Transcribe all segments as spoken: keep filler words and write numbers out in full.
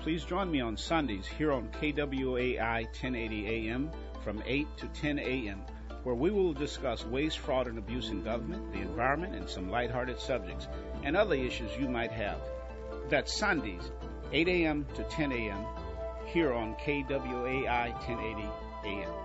please join me on Sundays here on K W A I ten eighty A M from eight to ten A M, where we will discuss waste, fraud, and abuse in government, the environment, and some lighthearted subjects, and other issues you might have. That's Sundays, eight A M to ten A M, here on K W A I ten eighty A M.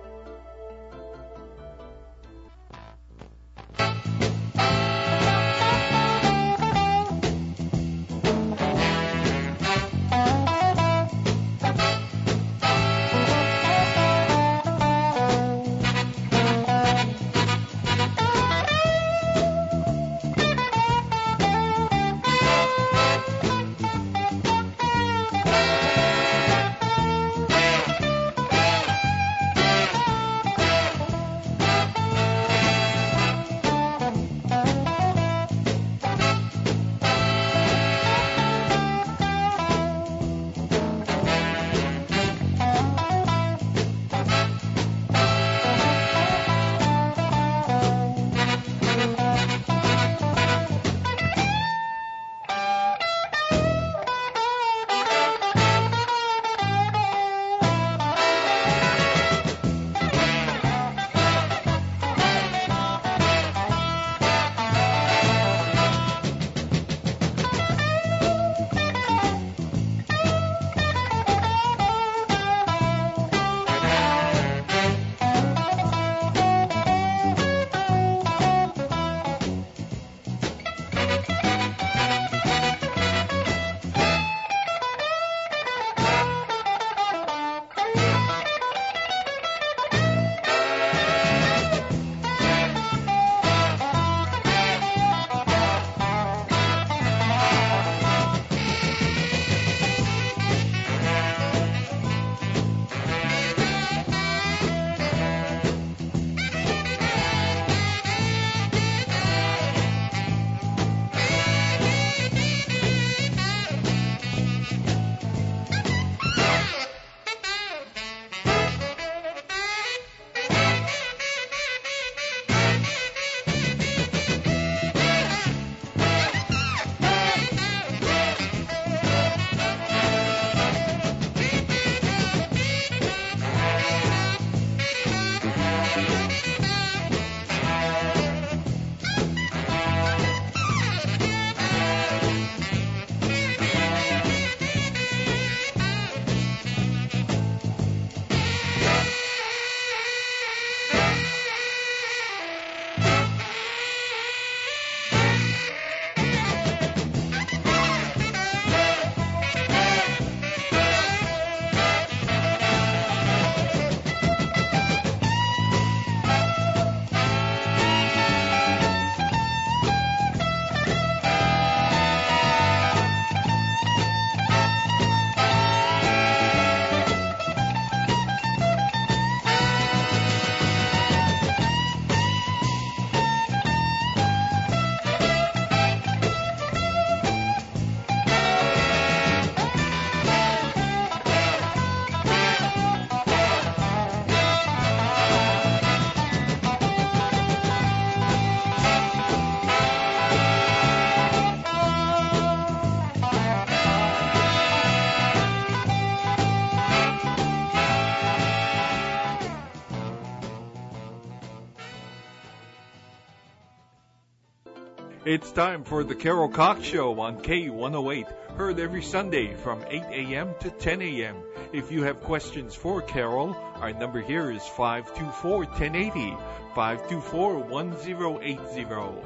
It's time for the Carol Cox Show on K one oh eight, heard every Sunday from eight A M to ten A M If you have questions for Carol, our number here is five two four, one oh eight oh, five two four, one oh eight oh.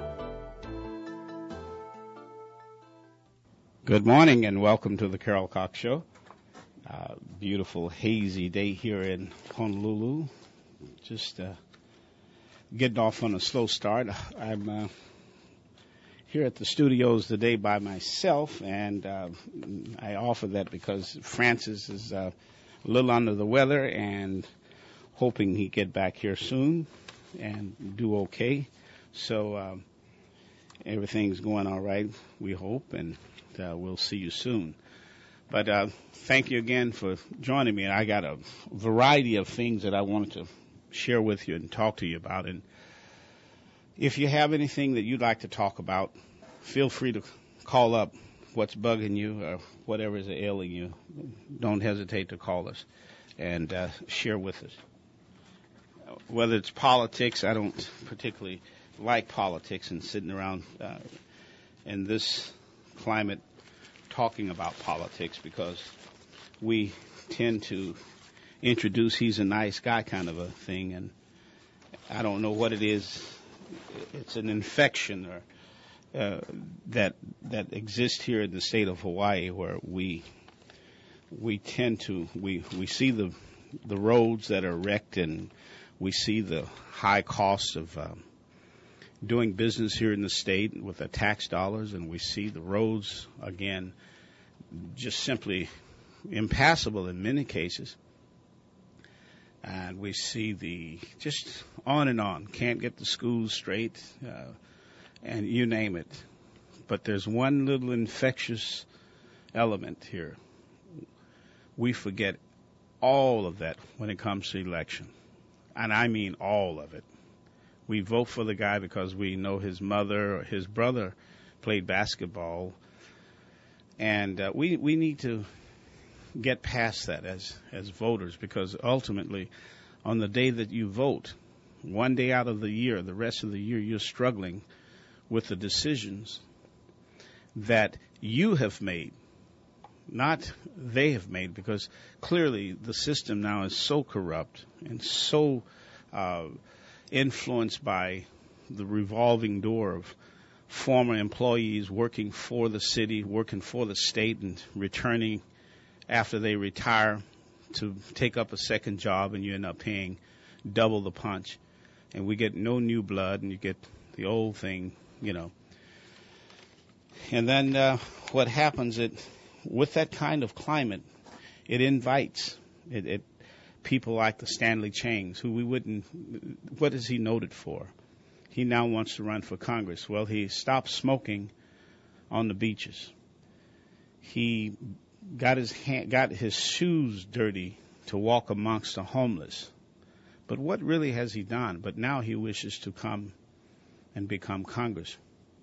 Good morning and welcome to the Carol Cox Show. Uh, beautiful, hazy day here in Honolulu. Just uh, getting off on a slow start. I'm uh, here at the studios today by myself, and uh, I offer that because Francis is uh, a little under the weather and hoping he get back here soon and do okay. So uh, everything's going all right, we hope, and uh, we'll see you soon. But uh, thank you again for joining me. And I got a variety of things that I wanted to share with you and talk to you about. And if you have anything that you'd like to talk about, feel free to call up what's bugging you or whatever is ailing you, don't hesitate to call us and uh, share with us. Whether it's politics, I don't particularly like politics and sitting around uh, in this climate talking about politics, because we tend to introduce he's a nice guy kind of a thing, and I don't know what it is. It's an infection or uh, that that exists here in the state of Hawaii, where we we tend to we we see the the roads that are wrecked, and we see the high costs of um, doing business here in the state with the tax dollars, and we see the roads again just simply impassable in many cases. And we see the, just on and on, can't get the schools straight, uh, and you name it. But there's one little infectious element here. We forget all of that when it comes to election. And I mean all of it. We vote for the guy because we know his mother or his brother played basketball. And uh, we, we need to get past that as as voters, because ultimately on the day that you vote, one day out of the year, the rest of the year you're struggling with the decisions that you have made, not they have made, because clearly the system now is so corrupt and so uh, influenced by the revolving door of former employees working for the city, working for the state, and returning after they retire to take up a second job, and you end up paying double the punch. And we get no new blood, and you get the old thing, you know. And then uh, what happens, it with that kind of climate, it invites it, it people like the Stanley Changs, who we wouldn't, what is he noted for? He now wants to run for Congress. Well, he stopped smoking on the beaches. He got his hand, got his shoes dirty to walk amongst the homeless. But what really has he done? But now he wishes to come and become Congress.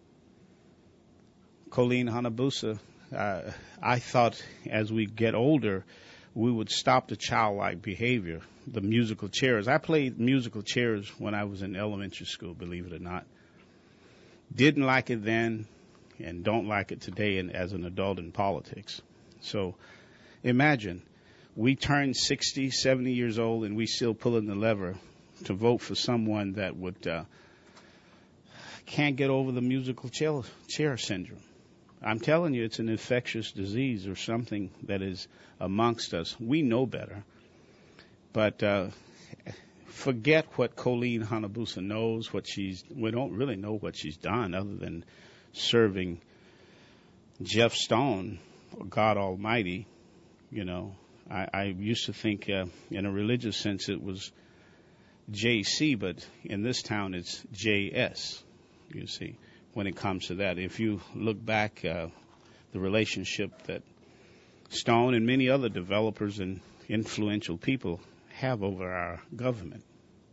Colleen Hanabusa, uh, I thought as we get older, we would stop the childlike behavior, the musical chairs. I played musical chairs when I was in elementary school, believe it or not. Didn't like it then and don't like it today and as an adult in politics. So imagine we turn sixty, seventy years old and we still pulling the lever to vote for someone that would uh, can't get over the musical chair, chair syndrome. I'm telling you, it's an infectious disease or something that is amongst us. We know better. But uh, forget what Colleen Hanabusa knows, what she's, we don't really know what she's done other than serving Jeff Stone, God Almighty. You know, I, I used to think uh, in a religious sense it was J C, but in this town it's J S, you see, when it comes to that. If you look back, uh, the relationship that Stone and many other developers and influential people have over our government.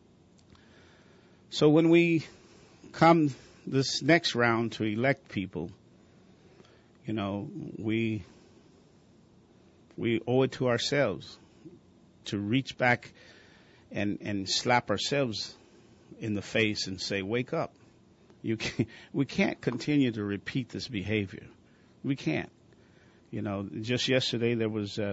So when we come this next round to elect people, you know, we we owe it to ourselves to reach back and, and slap ourselves in the face and say, wake up. You can, we can't continue to repeat this behavior. We can't. You know, just yesterday there was a,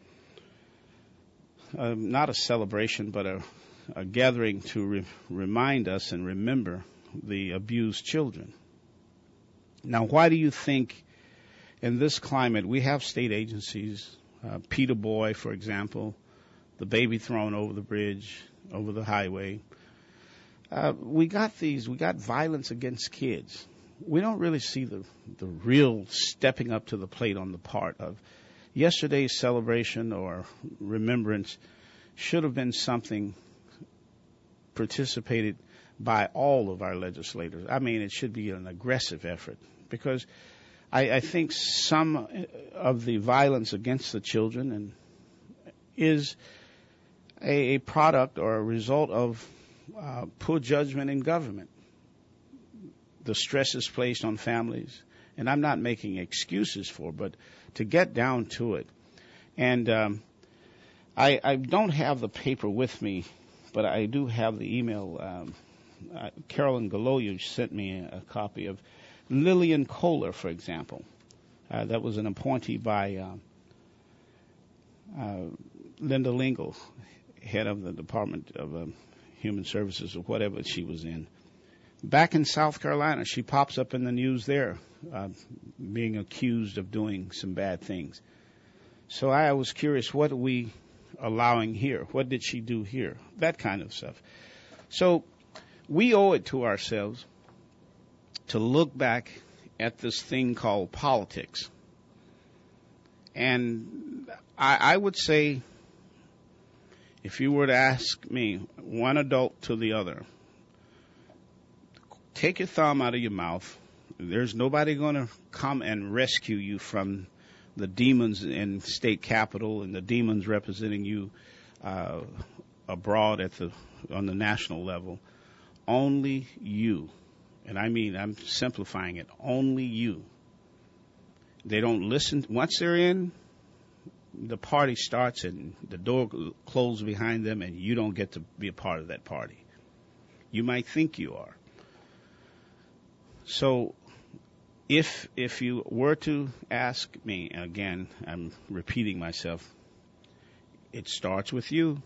a, not a celebration, but a, a gathering to re- remind us and remember the abused children. Now, why do you think in this climate we have state agencies, uh, Peter Boy, for example, the baby thrown over the bridge, over the highway. Uh, we got these, we got violence against kids. We don't really see the, the real stepping up to the plate on the part of yesterday's celebration or remembrance should have been something participated by all of our legislators. I mean, it should be an aggressive effort because I, I think some of the violence against the children and is a, a product or a result of uh, poor judgment in government. The stress is placed on families, And I'm not making excuses for, but to get down to it. And um, I, I don't have the paper with me, but I do have the email. Um, uh, Carolyn Galoyu sent me a, a copy of Lillian Kohler, for example. Uh, that was an appointee by uh, uh, Linda Lingle, head of the Department of um, Human Services or whatever she was in. Back in South Carolina, she pops up in the news there, uh, being accused of doing some bad things. So I was curious, what are we allowing here? What did she do here? That kind of stuff. So we owe it to ourselves to look back at this thing called politics. And I, I would say, if you were to ask me, one adult to the other, take your thumb out of your mouth. There's nobody going to come and rescue you from the demons in state capitol and the demons representing you uh, abroad at the on the national level. Only you. And I mean, I'm simplifying it. Only you. They don't listen. Once they're in, the party starts and the door closes behind them, and you don't get to be a part of that party. You might think you are. So if if you were to ask me, again, I'm repeating myself, it starts with you.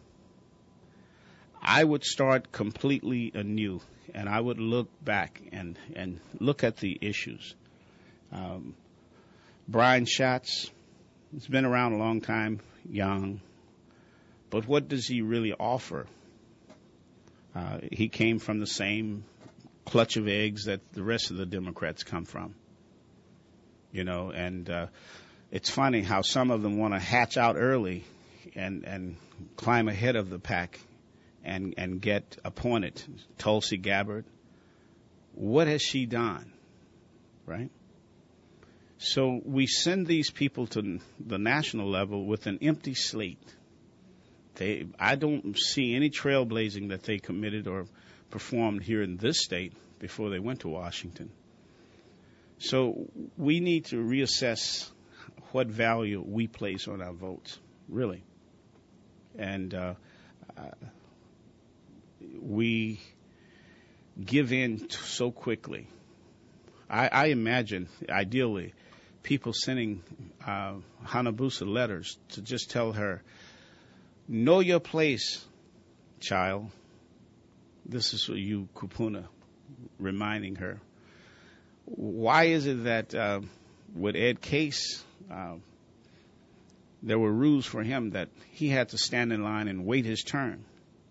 I would start completely anew, and I would look back and, and look at the issues. Um, Brian Schatz, he's been around a long time, young, but what does he really offer? Uh, he came from the same clutch of eggs that the rest of the Democrats come from. You know, and uh, it's funny how some of them want to hatch out early and, and climb ahead of the pack and, and get appointed. Tulsi Gabbard, what has she done, right? So we send these people to the national level with an empty slate. They, I don't see any trailblazing that they committed or performed here in this state before they went to Washington. So we need to reassess what value we place on our votes, really. And uh, uh, we give in t- so quickly. I, I imagine, ideally, people sending uh, Hanabusa letters to just tell her, know your place, child. This is you, Kupuna, reminding her. Why is it that uh, with Ed Case, uh, there were rules for him that he had to stand in line and wait his turn?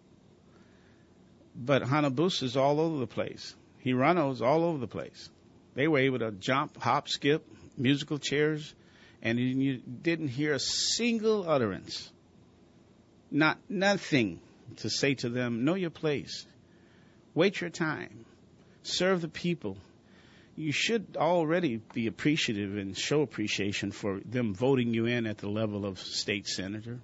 But Hanabusa's all over the place. Hirano's all over the place. They were able to jump, hop, skip, musical chairs, and you didn't hear a single utterance. Not nothing to say to them, know your place. Wait your time. Serve the people. You should already be appreciative and show appreciation for them voting you in at the level of state senator.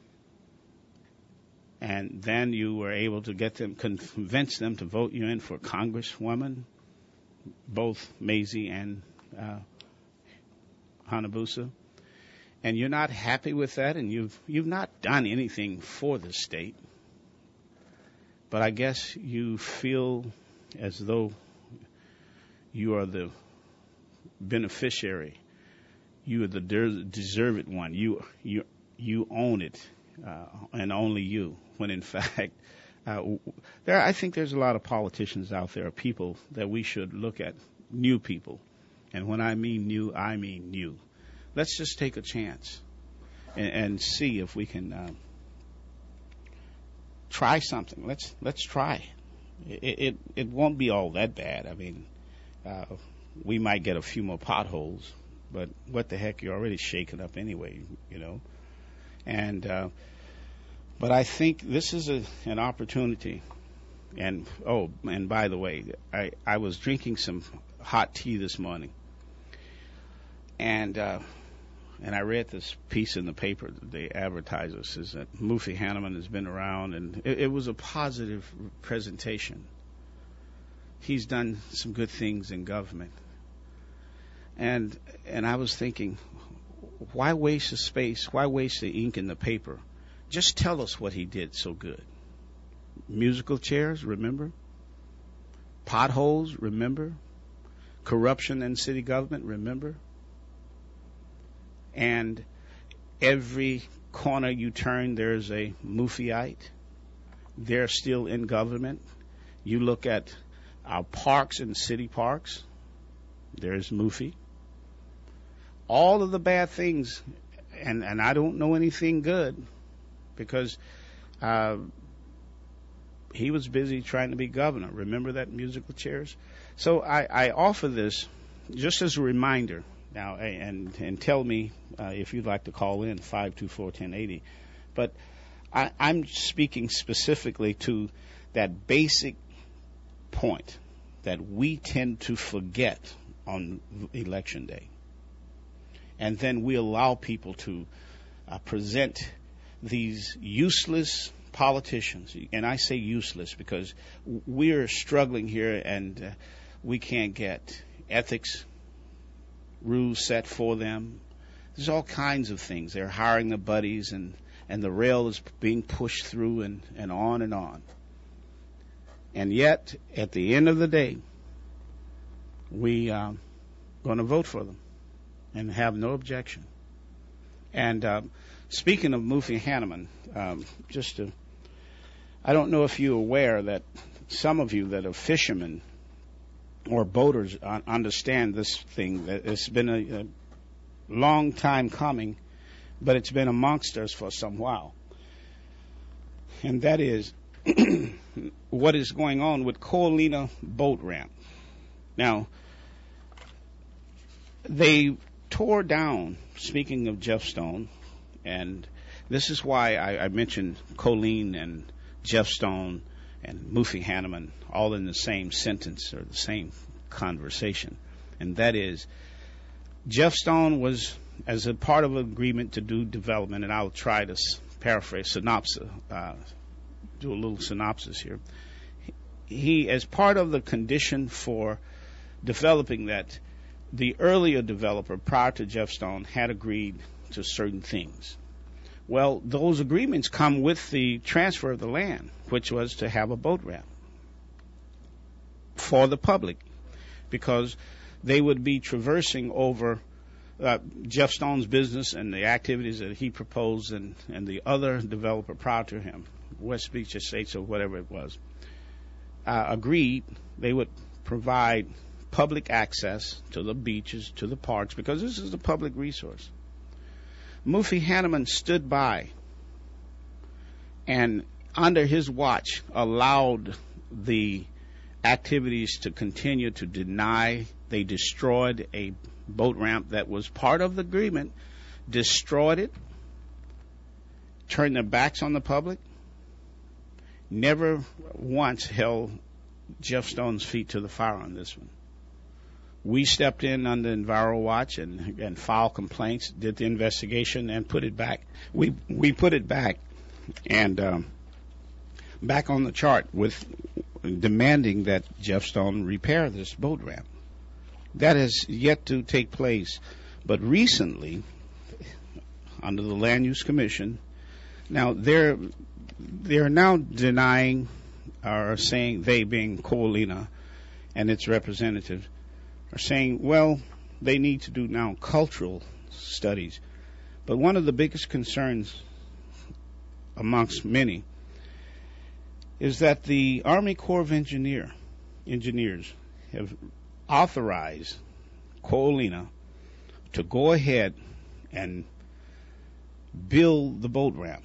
And then you were able to get them, convince them to vote you in for congresswoman, both Mazie and uh, Hanabusa. And you're not happy with that, and you've you've not done anything for the state. But I guess you feel as though you are the beneficiary. You are the der- deserved one. You you you own it, uh, and only you. When in fact, uh, there I think there's a lot of politicians out there, people that we should look at, new people. And when I mean new, I mean new. Let's just take a chance and, and see if we can uh, try something. Let's let's try. It, it it won't be all that bad. I mean. Uh, we might get a few more potholes, but what the heck, you're already shaken up anyway, you know. And uh, but I think this is a, an opportunity. And oh, and by the way, I, I was drinking some hot tea this morning, and uh, and I read this piece in the paper. The advertiser says that Mufi Hanneman has been around, and it, it was a positive presentation. He's done some good things in government. And and I was thinking, why waste the space? Why waste the ink in the paper? Just tell us what he did so good. Musical chairs, remember? Potholes, remember? Corruption in city government, remember? And every corner you turn, there's a Mufiite. They're still in government. You look at our parks and city parks, there's Mufi. All of the bad things, and, and I don't know anything good, because uh, he was busy trying to be governor. Remember that musical chairs? So I, I offer this just as a reminder. Now, and and tell me uh, if you'd like to call in, five two four, one oh eight oh. But I, I'm speaking specifically to that basic point that we tend to forget on election day. And then we allow people to uh, present these useless politicians. And I say useless because we're struggling here, and uh, we can't get ethics rules set for them. There's all kinds of things. They're hiring the buddies, and, and the rail is being pushed through, and, and on and on. And yet, at the end of the day, we are um, going to vote for them and have no objection. And um, speaking of Mufi Hannemann, um, just to, I don't know if you're aware that some of you that are fishermen or boaters understand this thing, that it's been a, a long time coming, but it's been amongst us for some while. And that is what is going on with Coalina Boat Ramp. Now, they tore down, speaking of Jeff Stone, and this is why I, I mentioned Colleen and Jeff Stone and Mufi Hannemann all in the same sentence or the same conversation. And that is, Jeff Stone was, as a part of an agreement to do development, and I'll try to s- paraphrase, synopsis, uh, do a little synopsis here. He, as part of the condition for developing that, the earlier developer, prior to Jeff Stone, had agreed to certain things. Well, those agreements come with the transfer of the land, which was to have a boat ramp for the public, because they would be traversing over uh, Jeff Stone's business and the activities that he proposed, and, and the other developer prior to him, West Beach Estates or whatever it was, uh, agreed they would provide public access to the beaches, to the parks, because this is a public resource. Mufi Hannemann stood by and, under his watch, allowed the activities to continue to deny. They destroyed a boat ramp that was part of the agreement, destroyed it, turned their backs on the public, never once held Jeff Stone's feet to the fire on this one. We stepped in under Enviro Watch and, and filed complaints, did the investigation, and put it back. We we put it back and um, back on the chart with demanding that Jeff Stone repair this boat ramp. That has yet to take place. But recently, under the Land Use Commission, now they're they're now denying or saying, they being Coalina and its representatives, are saying, well, they need to do now cultural studies. But one of the biggest concerns amongst many is that the Army Corps of Engineer, Engineers have authorized Coalina to go ahead and build the boat ramp.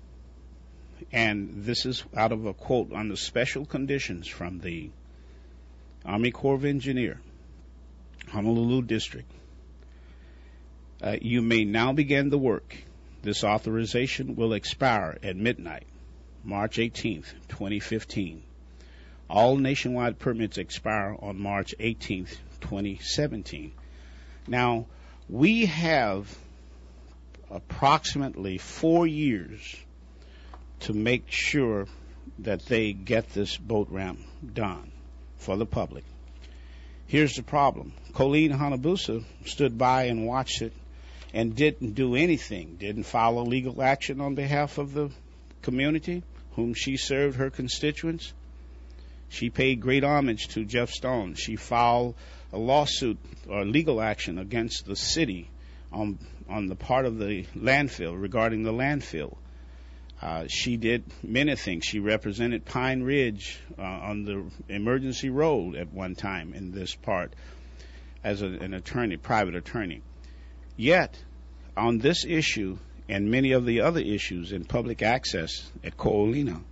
And this is out of a quote under special conditions from the Army Corps of Engineer, Honolulu District. Uh, you may now begin the work. This authorization will expire at midnight, March eighteenth, twenty fifteen. All nationwide permits expire on March eighteenth, twenty seventeen. Now, we have approximately four years to make sure that they get this boat ramp done for the public. Here's the problem. Colleen Hanabusa stood by and watched it and didn't do anything, didn't follow legal action on behalf of the community whom she served, her constituents. She paid great homage to Jeff Stone. She filed a lawsuit or legal action against the city on on the part of the landfill regarding the landfill. Uh, she did many things. She represented Pine Ridge uh, on the emergency road at one time in this part as a, an attorney, private attorney. Yet, on this issue and many of the other issues in public access at Ko'olina,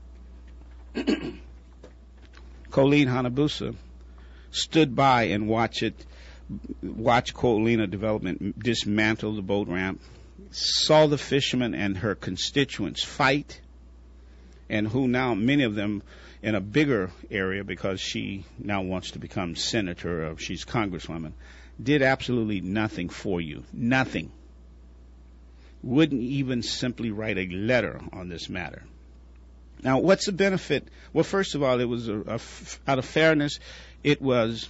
Colleen Hanabusa stood by and watched it, watched Ko'olina Development dismantle the boat ramp, saw the fishermen and her constituents fight, and who now, many of them in a bigger area because she now wants to become senator or she's congresswoman, did absolutely nothing for you. Nothing. Wouldn't even simply write a letter on this matter. Now, what's the benefit? Well, first of all, it was a, a, out of fairness, it was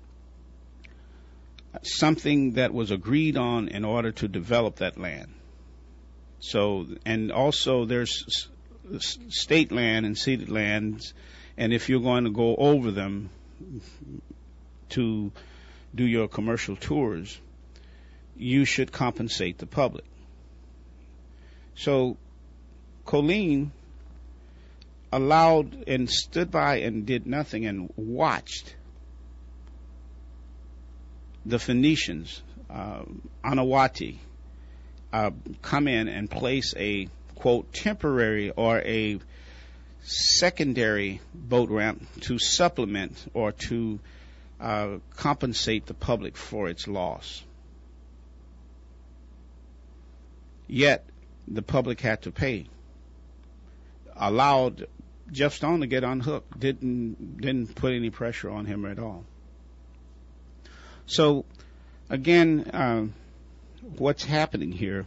something that was agreed on in order to develop that land. So, and also there's s- state land and ceded lands, and if you're going to go over them to do your commercial tours, you should compensate the public. So, Colleen allowed and stood by and did nothing and watched the Phoenicians, uh, Anawati, uh, come in and place a, quote, temporary or a secondary boat ramp to supplement or to uh, compensate the public for its loss. Yet, the public had to pay. Allowed Jeff Stone to get unhooked. Didn't didn't put any pressure on him at all. So, again, uh, what's happening here?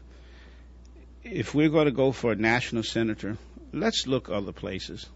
If we're going to go for a national senator, let's look other places.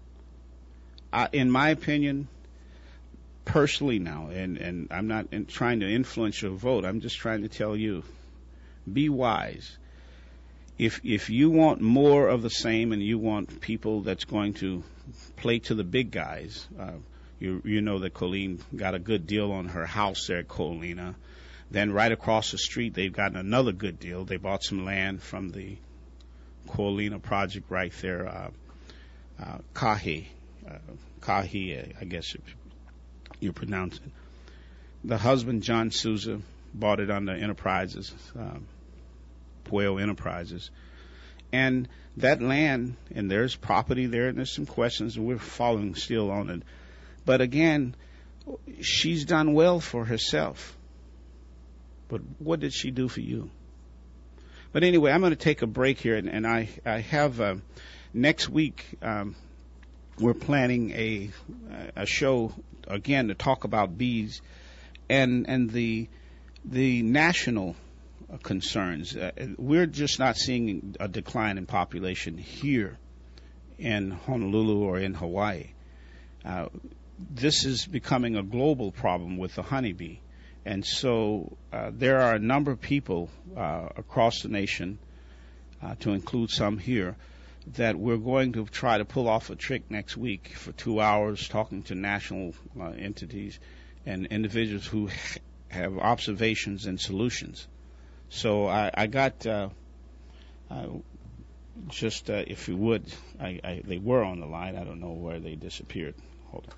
Uh, in my opinion, personally now, and, and I'm not in trying to influence your vote, I'm just trying to tell you, be wise. If if you want more of the same and you want people that's going to play to the big guys, uh, you you know that Colleen got a good deal on her house there at Ko'olina. Then right across the street, they've gotten another good deal. They bought some land from the Ko'olina project right there, uh, uh, Kahi, uh, Kahi, I guess if you pronounce it. The husband, John Souza, bought it under Enterprises, um, Pueo Enterprises. And that land, and there's property there, and there's some questions, and we're following still on it. But again, she's done well for herself. But what did she do for you? But anyway, I'm going to take a break here, and, and I, I have uh, next week um, we're planning a a show again to talk about bees and and the the national concerns. Uh, we're just not seeing a decline in population here in Honolulu or in Hawaii. Uh, this is becoming a global problem with the honeybee. And so uh, there are a number of people uh, across the nation, uh, to include some here, that we're going to try to pull off a trick next week for two hours talking to national uh, entities and individuals who ha- have observations and solutions. So I, I got, uh, uh, just uh, if you would, I, I, they were on the line. I don't know where they disappeared. Hold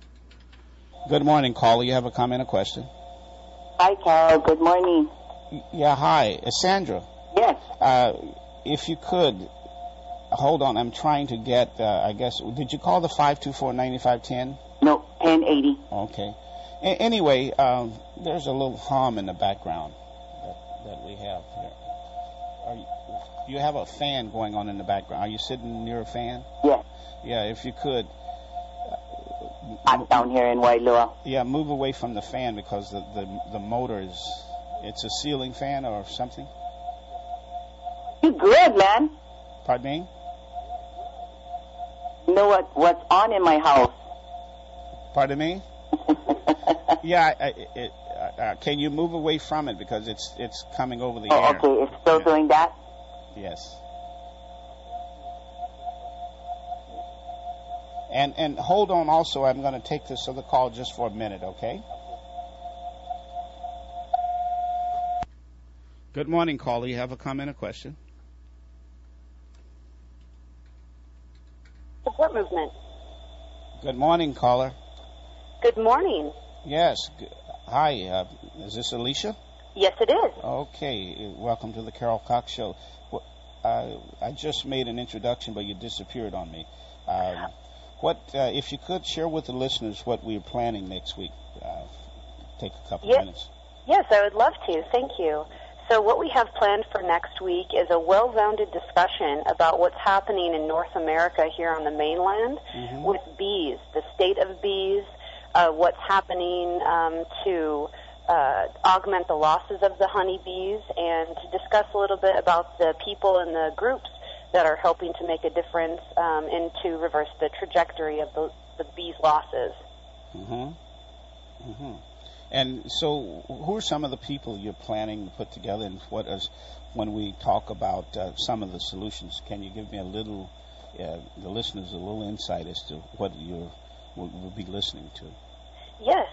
on. Good morning, caller. You have a comment or question? Hi, Carol. Good morning. Yeah, hi. Uh, Sandra. Yes. Uh, if you could, hold on. I'm trying to get, uh, I guess, did you call the five two four, nine five one zero? No, ten eighty. Okay. A- anyway, um, there's a little hum in the background that, that we have here. Are you, you have a fan going on in the background. Are you sitting near a fan? Yes. Yeah, if you could. I'm down here in Wailua. Yeah, move away from the fan because the, the, the motor is, it's a ceiling fan or something. You good, man? Pardon me? You know what, what's on in my house? Pardon me? Yeah, I, I, it, uh, uh, can you move away from it because it's it's coming over the Oh, air. okay. It's still Yeah. doing that? Yes. And and hold on also, I'm going to take this other call just for a minute, okay? Good morning, caller. You have a comment or question? Support movement. Good morning, caller. Good morning. Yes. G- Hi. Uh, is this Alicia? Yes, it is. Okay. Welcome to the Carol Cox Show. Wh- Uh, I just made an introduction, but you disappeared on me. Um, what, uh, if you could share with the listeners what we're planning next week? Uh, take a couple Yes. minutes. Yes, I would love to. Thank you. So what we have planned for next week is a well-rounded discussion about what's happening in North America here on the mainland Mhm. with bees, the state of bees, uh, what's happening um, to uh, augment the losses of the honeybees, and to discuss a little bit about the people and the groups that are helping to make a difference um, and to reverse the trajectory of the, the bees' losses. Mm-hmm. Mm-hmm. And so, who are some of the people you're planning to put together, and what is, when we talk about uh, some of the solutions, can you give me a little, uh, the listeners, a little insight as to what you will will be listening to? Yes.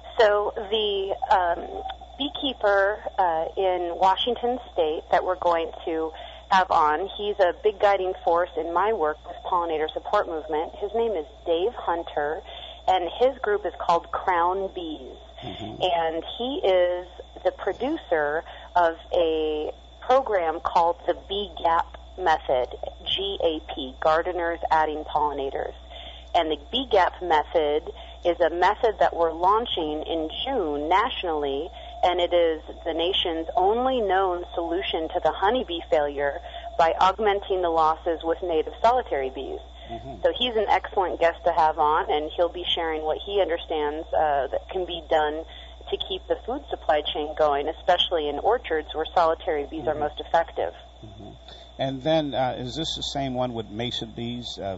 So the um, beekeeper uh, in Washington State that we're going to have on, he's a big guiding force in my work with Pollinator Support Movement. His name is Dave Hunter, and his group is called Crown Bees. Mm-hmm. And he is the producer of a program called the Bee Gap Method, G A P, Gardeners Adding Pollinators. And the Bee Gap Method is a method that we're launching in June nationally, and it is the nation's only known solution to the honeybee failure by augmenting the losses with native solitary bees. Mm-hmm. So he's an excellent guest to have on, and he'll be sharing what he understands uh, that can be done to keep the food supply chain going, especially in orchards where solitary bees Mm-hmm. are most effective. Mm-hmm. And then, uh, is this the same one with mason bees? Uh,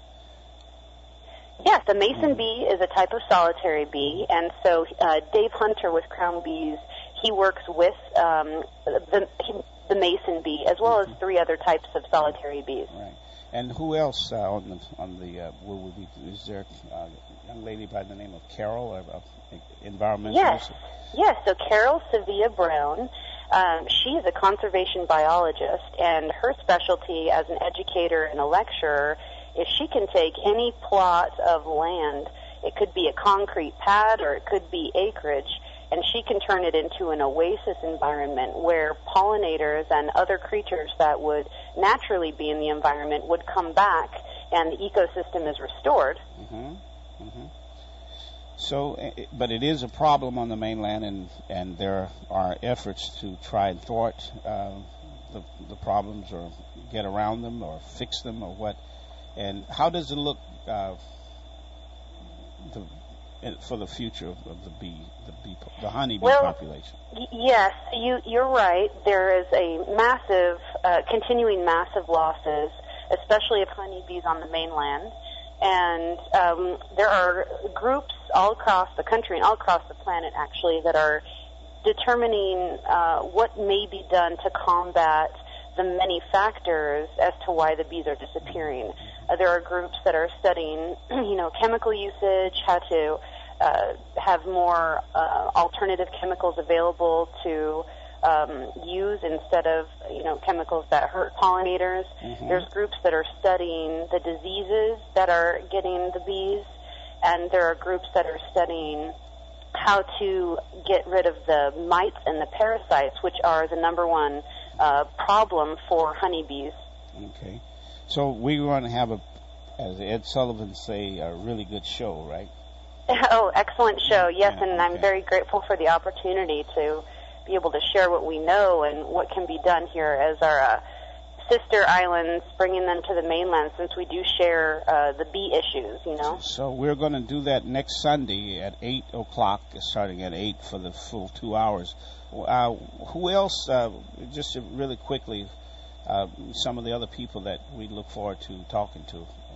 Yes, a mason Mhm. bee is a type of solitary bee, and so uh, Dave Hunter with Crown Bees, he works with um, the, the mason bee as well as three other types of solitary bees. right. And who else uh, on the on the uh, will we be? Is there uh, a young lady by the name of Carol, or uh, environmentalist? Yes, yes. So Carol Sevilla Brown, um, she is a conservation biologist, and her specialty as an educator and a lecturer is she can take any plot of land. It could be a concrete pad or it could be acreage, and she can turn it into an oasis environment where pollinators and other creatures that would naturally be in the environment would come back and the ecosystem is restored. Mm-hmm. Mm-hmm. So, uh, but it is a problem on the mainland, and, and there are efforts to try and thwart uh, the, the problems or get around them or fix them or what. And how does it look uh, the, for the future of, of the bee, the bee, the honeybee Well, population? Y- Yes, you, you're right. There is a massive, uh, continuing massive losses, especially of honeybees on the mainland. And um, there are groups all across the country and all across the planet, actually, that are determining uh, what may be done to combat the many factors as to why the bees are disappearing. Uh, there are groups that are studying, you know, chemical usage, how to uh, have more uh, alternative chemicals available to um, use instead of, you know, chemicals that hurt pollinators. Mm-hmm. There's groups that are studying the diseases that are getting the bees, and there are groups that are studying how to get rid of the mites and the parasites, which are the number one uh, problem for honeybees. Okay. So we want to have a, as Ed Sullivan say, a really good show, right? Oh, excellent show. Yes, Yeah, and I'm okay. very grateful for the opportunity to be able to share what we know and what can be done here as our uh, sister islands, bringing them to the mainland, since we do share uh, the bee issues, you know. So we're going to do that next Sunday at eight o'clock, starting at eight for the full two hours. Uh, who else, uh, just really quickly, uh, some of the other people that we look forward to talking to?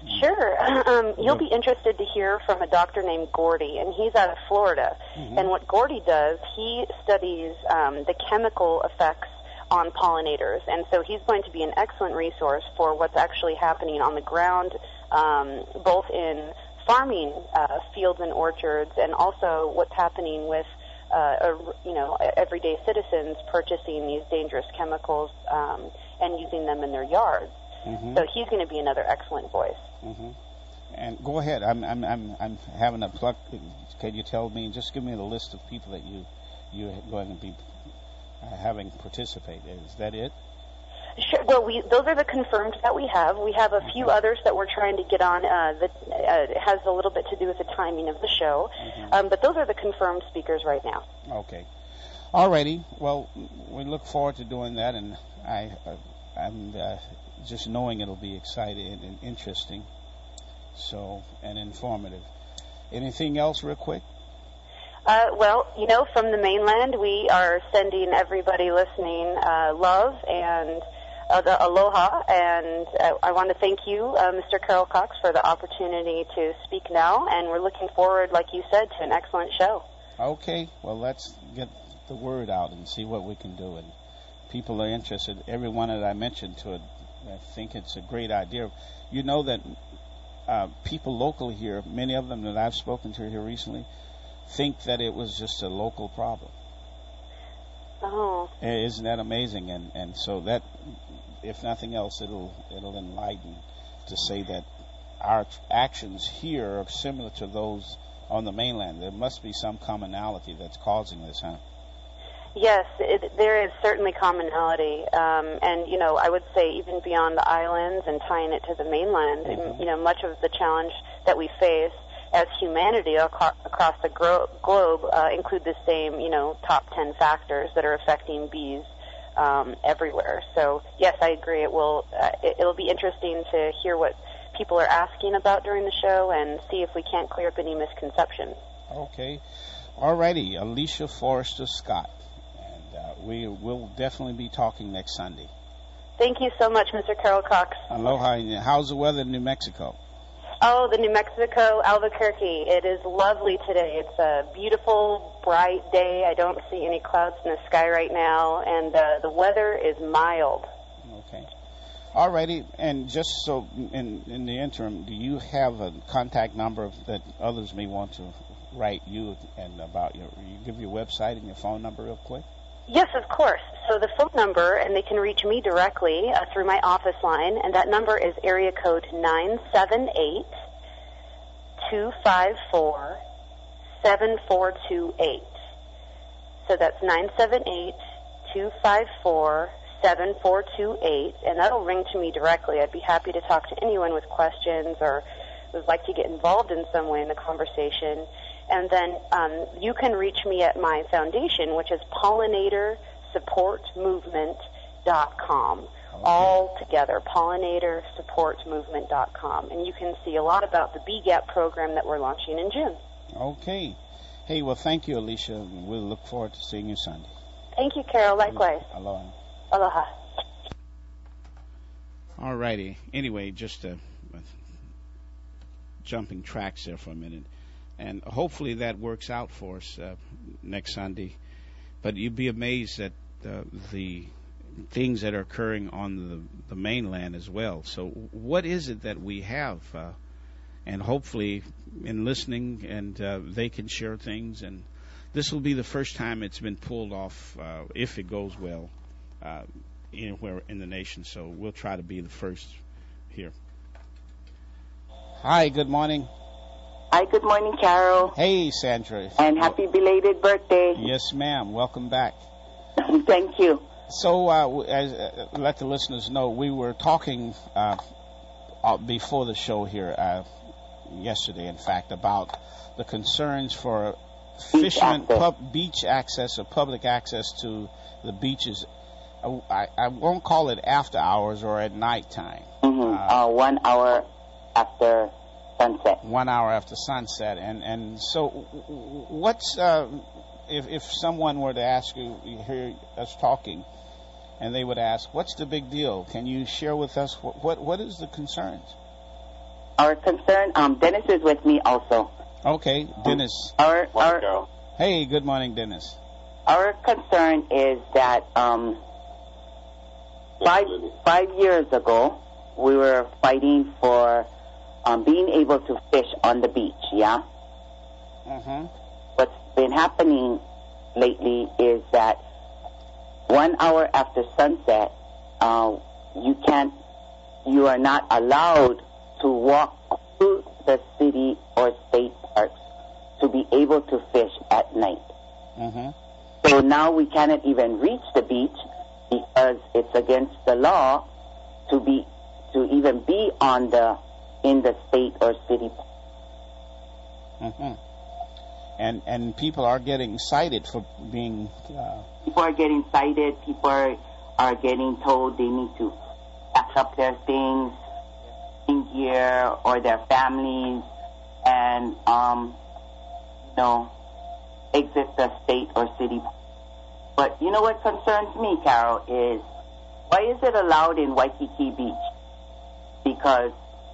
Sure. Um, you'll be interested to hear from a doctor named Gordy, and he's out of Florida. Mm-hmm. And what Gordy does, he studies um, the chemical effects on pollinators. And so he's going to be an excellent resource for what's actually happening on the ground, um, both in farming uh, fields and orchards, and also what's happening with uh, a, you know, everyday citizens purchasing these dangerous chemicals um, and using them in their yards. Mm-hmm. So he's going to be another excellent voice. Mm-hmm. And go ahead. I'm I'm I'm I'm having a pluck. Can you tell me? Just give me the list of people that you you're going to be uh, having participate. Is that it? Sure. Well, we those are the confirmed that we have. We have a okay. few others that we're trying to get on. Uh, that uh, has a little bit to do with the timing of the show. Mm-hmm. Um, but those are the confirmed speakers right now. Okay. Alrighty. Well, we look forward to doing that, and I uh, I'm. Uh, just knowing it'll be exciting and interesting, so, and informative. Anything else real quick? Uh, well, you know, from the mainland, we are sending everybody listening uh, love and uh, the aloha, and uh, I want to thank you, uh, Mister Carol Cox, for the opportunity to speak now, and we're looking forward, like you said, to an excellent show. Okay, well, let's get the word out and see what we can do, and people are interested. Everyone that I mentioned to it, I think it's a great idea. You know that uh, people locally here, many of them that I've spoken to here recently, think that it was just a local problem. Oh. Isn't that amazing? And and so that, if nothing else, it'll it'll enlighten to say that our actions here are similar to those on the mainland. There must be some commonality that's causing this, huh? Yes, it, there is certainly commonality, um, and you know, I would say even beyond the islands and tying it to the mainland, mm-hmm. you know, much of the challenge that we face as humanity across, across the gro- globe uh, include the same, you know, top ten factors that are affecting bees um, everywhere. So yes, I agree. It will uh, it, it'll be interesting to hear what people are asking about during the show and see if we can't clear up any misconceptions. Okay, alrighty, Alicia Forrester Scott. Uh, we will definitely be talking next Sunday. Thank you so much, Mister Carol Cox. Aloha. How's the weather in New Mexico? Oh, the New Mexico, Albuquerque. It is lovely today. It's a beautiful, bright day. I don't see any clouds in the sky right now, and uh, the weather is mild. Okay. All righty. And just so in, in the interim, do you have a contact number that others may want to write you and about your, you give your website and your phone number real quick? Yes, of course. So the phone number, and they can reach me directly uh, through my office line, and that number is area code nine seven eight, two five four, seven four two eight. So that's nine seven eight, two five four, seven four two eight, and that'll ring to me directly. I'd be happy to talk to anyone with questions or would like to get involved in some way in the conversation. And then um, you can reach me at my foundation, which is pollinator support movement dot com. Okay. All together, pollinator support movement dot com. And you can see a lot about the B GAP program that we're launching in June. Okay. Hey, well, thank you, Alicia. We'll look forward to seeing you Sunday. Thank you, Carol. Likewise. Aloha. Aloha. All righty. Anyway, just uh, jumping tracks there for a minute. And hopefully that works out for us uh, next Sunday. But you'd be amazed at uh, the things that are occurring on the, the mainland as well. So what is it that we have? Uh, and hopefully in listening, and uh, they can share things. And this will be the first time it's been pulled off, uh, if it goes well, uh, anywhere in the nation. So we'll try to be the first here. Hi, good morning. Hi, good morning, Carol. Hey, Sandra. And happy belated birthday. Yes, ma'am. Welcome back. Thank you. So, uh, as, uh, let the listeners know, we were talking uh, uh, before the show here, uh, yesterday, in fact, about the concerns for beach fishermen, access. Pub, beach access or public access to the beaches. Uh, I, I won't call it after hours or at nighttime. Mm-hmm. Uh, uh, one hour after sunset. One hour after sunset. And, and so what's, uh, if, if someone were to ask you, you hear us talking, and they would ask, what's the big deal? Can you share with us what, what, what is the concerns? our concern, um, Dennis is with me also. Okay, Dennis. Our, Morning, our, Carol. Hey, good morning, Dennis. our concern is that um, five, five years ago, we were fighting for um, being able to fish on the beach, yeah? Uh-huh. What's been happening lately is that one hour after sunset, uh, you can't, you are not allowed to walk through the city or state parks to be able to fish at night. Uh-huh. So now we cannot even reach the beach because it's against the law to be to even be on the in the state or city. Uh-huh. And and people are getting cited for being. Uh, People are getting cited. People are, are getting told they need to pack up their things, in gear, or their families, and um, you know, exit the state or city. But you know what concerns me, Carol, is why is it allowed in Waikiki Beach? Because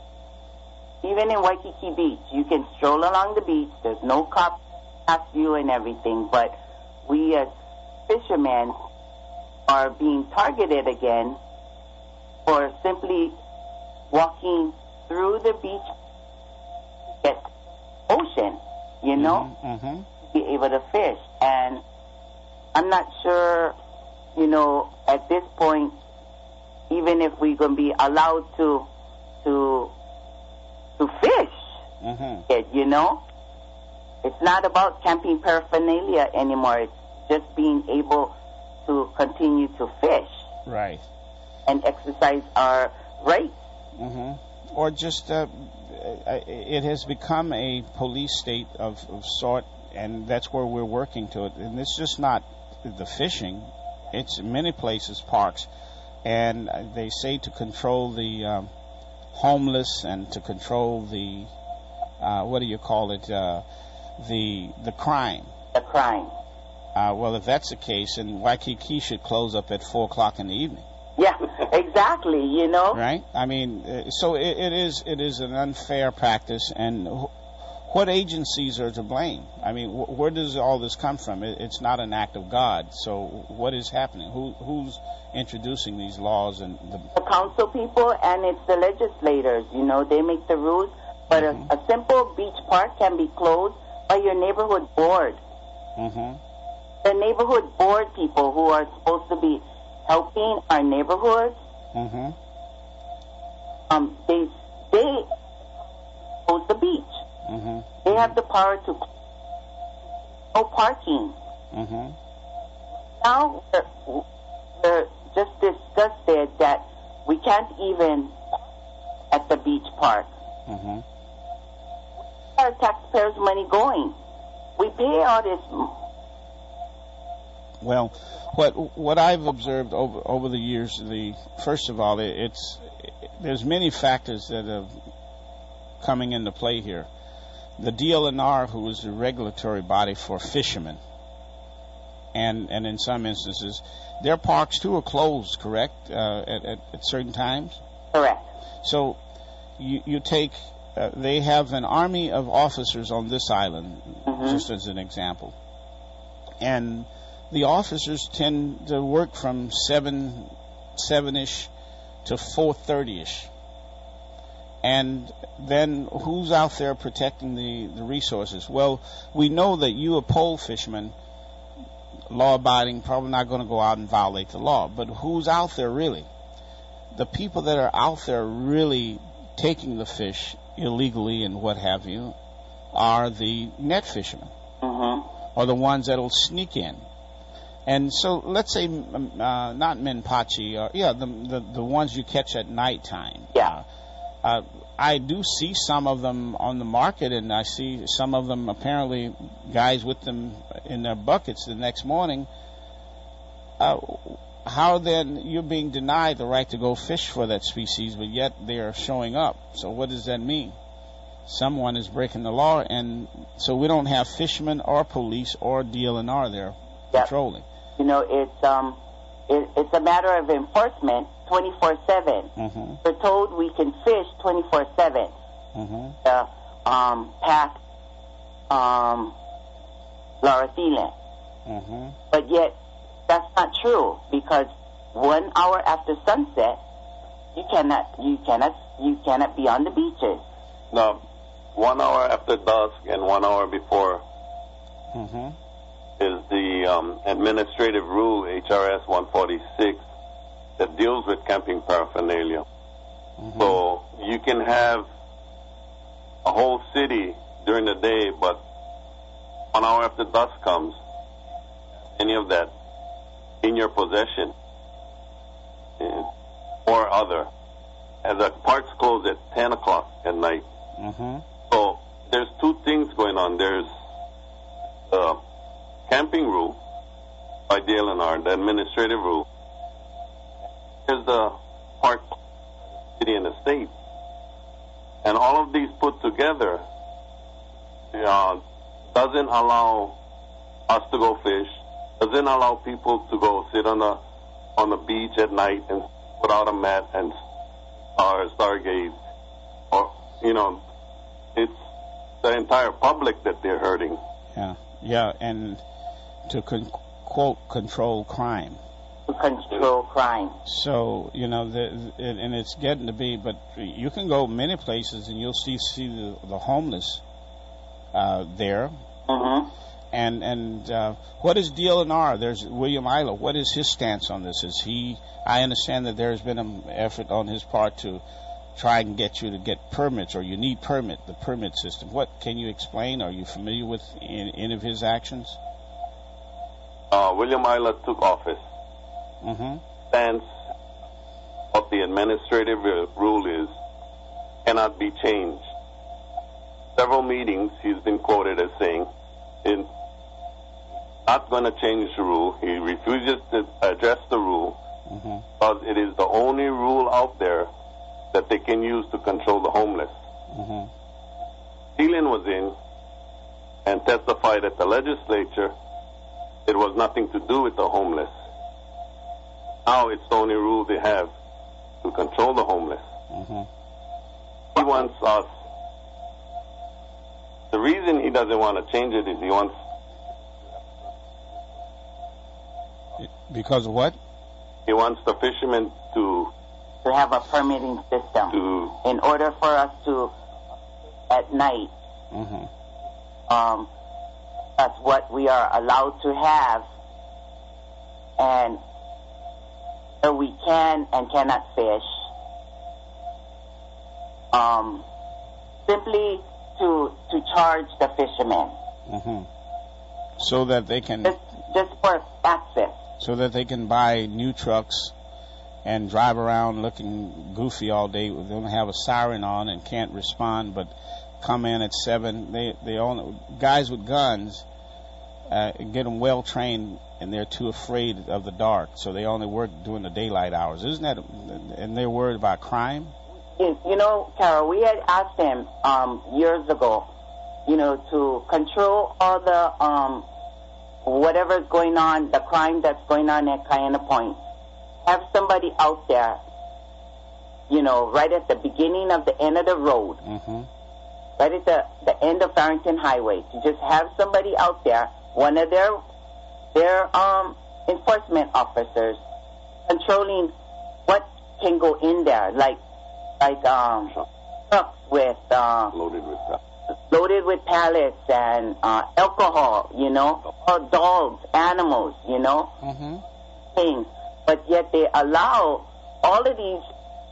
even in Waikiki Beach, you can stroll along the beach. There's no cops past you and everything. But we as fishermen are being targeted again for simply walking through the beach to get ocean, you know, mm-hmm, mm-hmm. to be able to fish. And I'm not sure, you know, at this point, even if we're going to be allowed to to to fish, Mm-hmm. it, you know, it's not about camping paraphernalia anymore. It's just being able to continue to fish Right. and exercise our rights. Mm-hmm. Or just, uh, it has become a police state of, of sort, and that's where we're working to it. And it's just not the fishing. It's in many places parks. And they say to control the um, homeless and to control the, uh, what do you call it, uh, the the crime. The crime. Uh, well, if that's the case, then Waikiki should close up at four o'clock in the evening. Yeah, exactly, you know. Right? I mean, uh, so it, it is it is an unfair practice, and wh- what agencies are to blame? I mean, wh- where does all this come from? It, it's not an act of God. So what is happening? Who who's introducing these laws? And the, The council people and it's the legislators, you know, they make the rules. But Mhm. a, a simple beach park can be closed by your neighborhood board. mm-hmm. The neighborhood board people who are supposed to be helping our neighborhoods, Mm-hmm. um, they they close the beach. Mm-hmm. They have the power to no parking. Mm-hmm. Now we're, we're just disgusted that we can't even at the beach park. Mm-hmm. Our taxpayers' money going. We pay all this. Well, what what I've observed over over the years, the first of all, it, it's there's many factors that are coming into play here. The D L N R, who is the regulatory body for fishermen, and and in some instances, their parks too are closed, correct, uh, at, at at certain times. Correct. So you you take uh, they have an army of officers on this island, Mhm. just as an example, and the officers tend to work from seven, seven-ish to four thirty-ish. And then who's out there protecting the, the resources? Well, we know that you, a pole fisherman, law-abiding, probably not going to go out and violate the law. But who's out there really? The people that are out there really taking the fish illegally and what have you are the net fishermen, Mm-hmm. or the ones that'll sneak in. And so, let's say, um, uh, not Minpachi, or yeah, the, the the ones you catch at nighttime. Yeah. Uh, uh, I do see some of them on the market, and I see some of them apparently guys with them in their buckets the next morning. Uh, how then you're being denied the right to go fish for that species, but yet they are showing up? So what does that mean? Someone is breaking the law, and so we don't have fishermen or police or D L N R there Yeah. patrolling. You know, it's um, it, it's a matter of enforcement, twenty-four seven. Mm-hmm. We're told we can fish twenty-four seven. mm-hmm. the um, past um, Laura Thielen. Mm-hmm. But yet, that's not true, because one hour after sunset, you cannot, you cannot, you cannot be on the beaches. No, one hour after dusk and one hour before mm-hmm. is the um, administrative rule, H R S one forty-six, that deals with camping paraphernalia. Mm-hmm. So you can have a whole city during the day, but one hour after dusk comes, any of that in your possession or other. And the parks close at ten o'clock at night. Mm-hmm. So there's two things going on. There's the camping rule by D L N R, the administrative rule. There's the park, city, and the state. And all of these put together uh, doesn't allow us to go fish, doesn't allow people to go sit on the on the beach at night and put out a mat and star stargaze, or you know, it's the entire public that they're hurting. Yeah, yeah, and to con- quote control crime. To control crime. So you know, the, and, and it's getting to be, but you can go many places and you'll see see the, the homeless uh, there. Mm-hmm. And and uh, what is D L N R? There's William Isla. What is his stance on this? Is he? I understand that there's been an effort on his part to try and get you to get permits, or you need permit, the permit system. What can you explain? Are you familiar with any, any of his actions? Uh, William Isla took office. Mm-hmm. Stance of the administrative rule is cannot be changed. Several meetings he's been quoted as saying, in not going to change the rule. He refuses to address the rule mm-hmm. because it is the only rule out there that they can use to control the homeless. Mm-hmm. Thielen was in and testified at the legislature it was nothing to do with the homeless. Now it's the only rule they have to control the homeless. Mm-hmm. He wants us. The reason he doesn't want to change it is he wants... Because of what? He wants the fishermen to... To have a permitting system. To... In order for us to, at night, mm-hmm. um, that's what we are allowed to have, and so we can and cannot fish. Um, simply to to charge the fishermen. Mm-hmm. So that they can... Just, just for access. So that they can buy new trucks and drive around looking goofy all day. They don't have a siren on and can't respond, but come in at seven. They they only, guys with guns uh, get them well trained, and they're too afraid of the dark, so they only work during the daylight hours. Isn't that? And they're worried about crime. You know, Carol, we had asked them um, years ago, you know, to control all the um, whatever's going on, the crime that's going on at Cayena Point. Have somebody out there, you know, right at the beginning of the end of the road, mm-hmm. right at the, the end of Farrington Highway, to just have somebody out there, one of their their um, enforcement officers, controlling what can go in there, like like um, trucks with uh, loaded with loaded with pallets and uh, alcohol, you know, or dogs, animals, you know, mm-hmm. things. But yet they allow all of these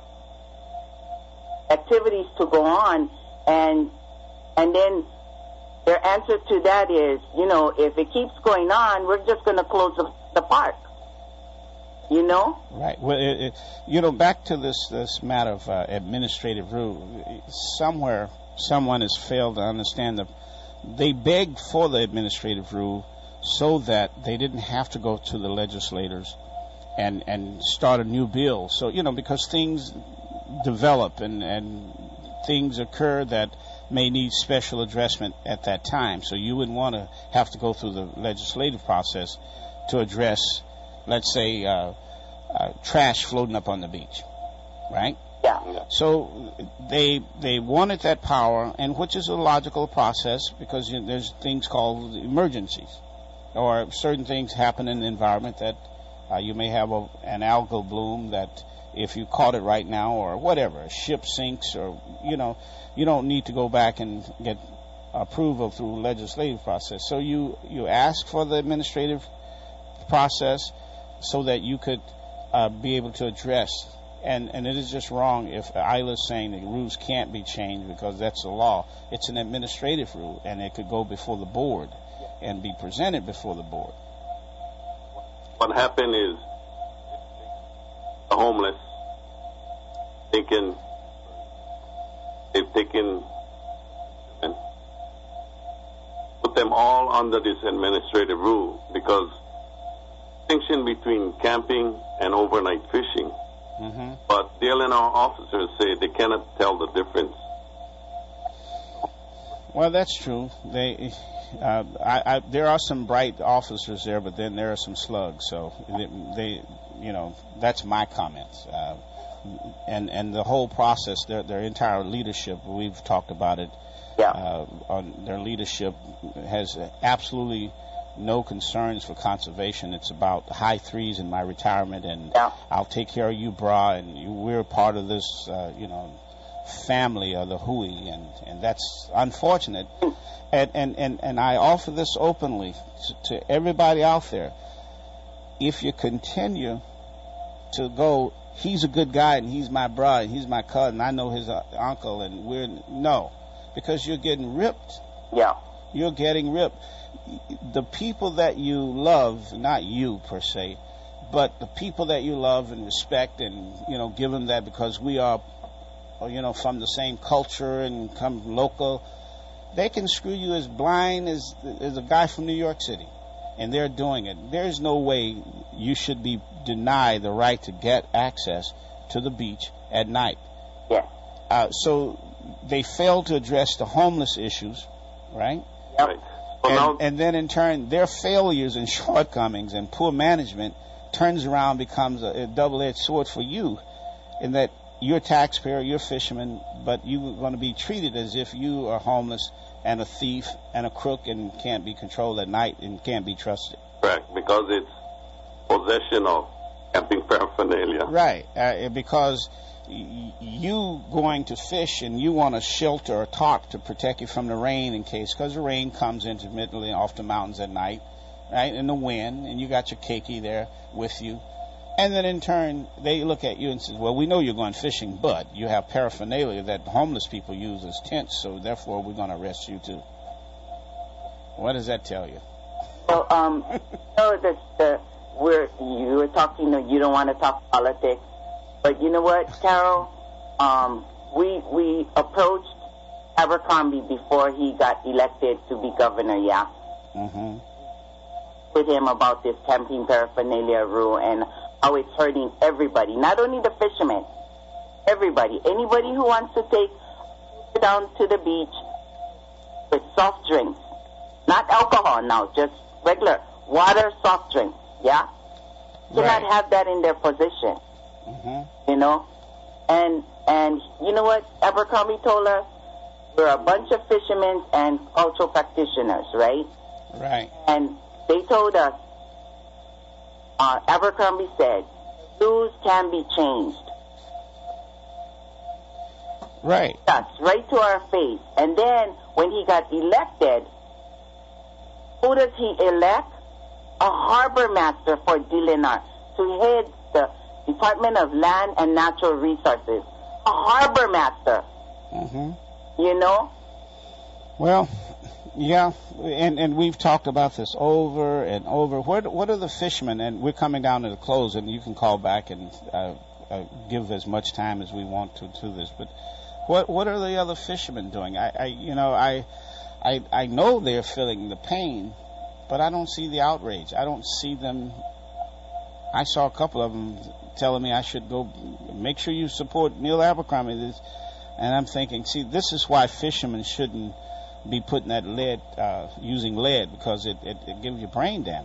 activities to go on, and and then their answer to that is, you know, if it keeps going on, we're just going to close the, the park. You know? Right. Well, it, it, you know, back to this this matter of uh, administrative rule. Somewhere, someone has failed to understand that they begged for the administrative rule so that they didn't have to go to the legislators and and start a new bill. So, you know, because things develop and, and things occur that may need special addressment at that time. So you wouldn't want to have to go through the legislative process to address, let's say, uh, uh, trash floating up on the beach, right? Yeah. Yeah. So they they wanted that power, and which is a logical process because you know, there's things called emergencies, or certain things happen in the environment that uh, you may have a, an algal bloom that if you caught it right now or whatever, a ship sinks or, you know, you don't need to go back and get approval through legislative process. So you, you ask for the administrative process so that you could uh, be able to address. And, and it is just wrong if I L A is saying that rules can't be changed because that's the law. It's an administrative rule, and it could go before the board and be presented before the board. What happened is the homeless taken, they've taken and put them all under this administrative rule because distinction between camping and overnight fishing. Mm-hmm. But the L N R officers say they cannot tell the difference. Well, that's true. They, uh, I, I, there are some bright officers there, but then there are some slugs. So they, they you know, that's my comments. Uh, and and the whole process, their their entire leadership, we've talked about it. Yeah. Uh, on their leadership has absolutely no concerns for conservation. It's about high threes in my retirement, and yeah. I'll take care of you, brah, and you, we're part of this, uh, you know, family of the Hui, and, and that's unfortunate. And, and, and, and I offer this openly to, to everybody out there. If you continue to go, he's a good guy, and he's my brah, and he's my cousin, I know his uh, uncle, and we're, no, because you're getting ripped. Yeah. You're getting ripped. The people that you love, not you per se, but the people that you love and respect, and you know, give them that because we are, you know, from the same culture and come local. They can screw you as blind as as a guy from New York City, and they're doing it. There's no way you should be denied the right to get access to the beach at night. Yeah. Uh, so they failed to address the homeless issues, right? Yep. Right. Well, And, and then in turn, their failures and shortcomings and poor management turns around, becomes a, a double-edged sword for you, in that you're a taxpayer, you're a fisherman, but you're going to be treated as if you are homeless and a thief and a crook and can't be controlled at night and can't be trusted. correct, because it's possession of camping paraphernalia. Right, uh, because y- you going to fish and you want a shelter or tarp to protect you from the rain in case, because the rain comes intermittently off the mountains at night, right, and the wind, and you got your keiki there with you. And then in turn, they look at you and say, well, we know you're going fishing, but you have paraphernalia that homeless people use as tents, so therefore we're going to arrest you too. What does that tell you? So, um, so the, the, we're, you were talking, you don't want to talk politics, but you know what, Carol? Um, we, we approached Abercrombie before he got elected to be governor, yeah? Mm-hmm. With him about this camping paraphernalia rule and how it's hurting everybody, not only the fishermen, everybody. Anybody who wants to take down to the beach with soft drinks, not alcohol now, just regular water, soft drinks, yeah? Cannot Right. have that in their possession, Mm-hmm. you know? And, and you know what Abercrombie told us? We're a bunch of fishermen and cultural practitioners, right? Right. And they told us, uh, Abercrombie said, rules can be changed. Right. Us, right to our face. And then when he got elected, who does he elect? A harbor master for Dilinar to head the Department of Land and Natural Resources. A harbor master, Mm-hmm. you know? Well, yeah, and and we've talked about this over and over. What what are the fishermen? And we're coming down to the close, and you can call back and uh, uh, give as much time as we want to to this. But what what are the other fishermen doing? I, I you know I I I know they're feeling the pain, but I don't see the outrage. I don't see them. I saw a couple of them telling me I should go make sure you support Neil Abercrombie. This, and I'm thinking, see, this is why fishermen shouldn't be putting that lead, uh, using lead, because it, it, it gives you brain damage.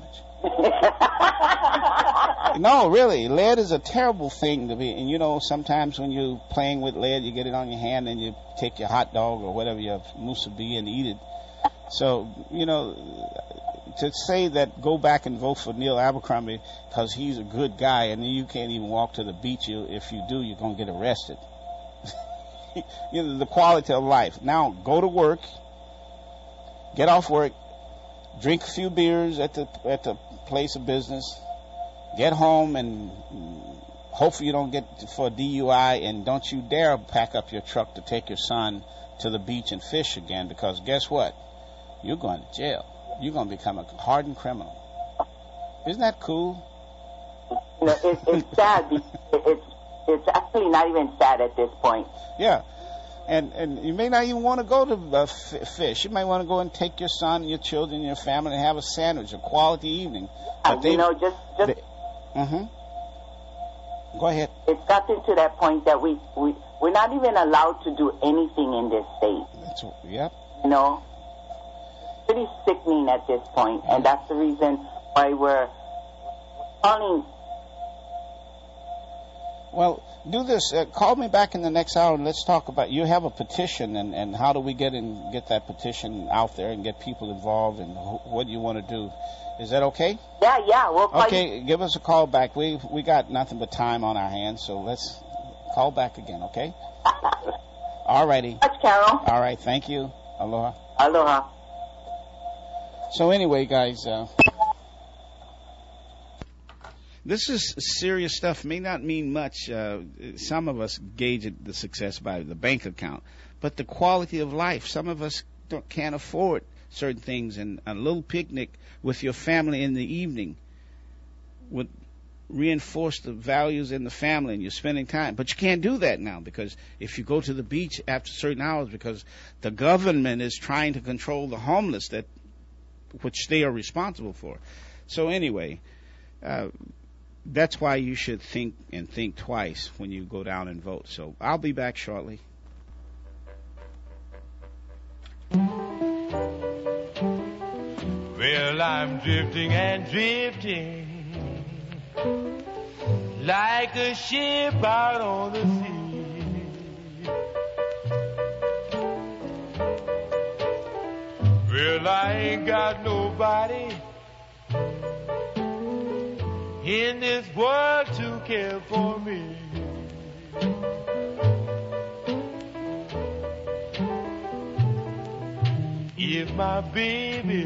No, really, lead is a terrible thing to be. And you know, sometimes when you're playing with lead, you get it on your hand and you take your hot dog or whatever your musubi and eat it. So, you know, to say that go back and vote for Neil Abercrombie because he's a good guy and you can't even walk to the beach, you, if you do, you're going to get arrested. You know, the quality of life. Now, go to work, get off work, drink a few beers at the at the place of business, get home, and hopefully you don't get for a D U I, and don't you dare pack up your truck to take your son to the beach and fish again, because guess what? You're going to jail. You're going to become a hardened criminal. Isn't that cool? You know, it, it's sad. It, it's it's actually not even sad at this point. Yeah. And and you may not even want to go to uh, f- fish. You might want to go and take your son and your children and your family and have a sandwich, a quality evening. But uh, you know, just just. They, mm-hmm. Go ahead. It's gotten to that point that we we we're not even allowed to do anything in this state. That's yep. You know, pretty sickening at this point, and that's the reason why we're calling. Well, do this. Uh, call me back in the next hour and let's talk about. You have a petition, and, and how do we get and get that petition out there and get people involved, and wh- what do you want to do? Is that okay? Yeah, yeah. We'll call okay, you. Give us a call back. We we got nothing but time on our hands, so let's call back again. Okay. All righty. Much, Carol. All right. Thank you. Aloha. Aloha. So anyway, guys. Uh, This is serious stuff. May not mean much. Uh, some of us gauge it, the success by the bank account, but the quality of life. Some of us don't, can't afford certain things, and a little picnic with your family in the evening would reinforce the values in the family, and you're spending time. But you can't do that now, because if you go to the beach after certain hours, because the government is trying to control the homeless, that which they are responsible for. So anyway. Uh, That's why you should think and think twice when you go down and vote. So I'll be back shortly. Well, I'm drifting and drifting like a ship out on the sea. Well, I ain't got nobody in this world to care for me. If my baby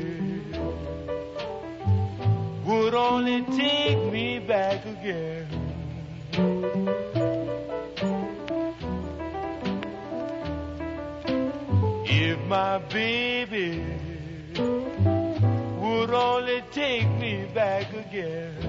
would only take me back again. If my baby would only take me back again.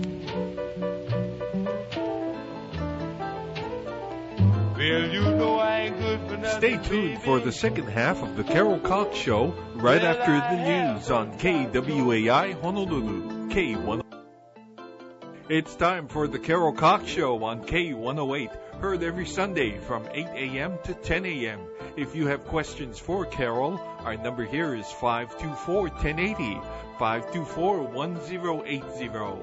Well, you know I ain't good for nothing. Stay tuned baby. for the second half of the Carol Cox Show right Well, after I the news on K W A I Honolulu, K one oh eight. It's time for the Carol Cox Show on K one oh eight, heard every Sunday from eight a.m. to ten a.m. If you have questions for Carol, our number here is five two four, one oh eight oh, five two four, one oh eight oh.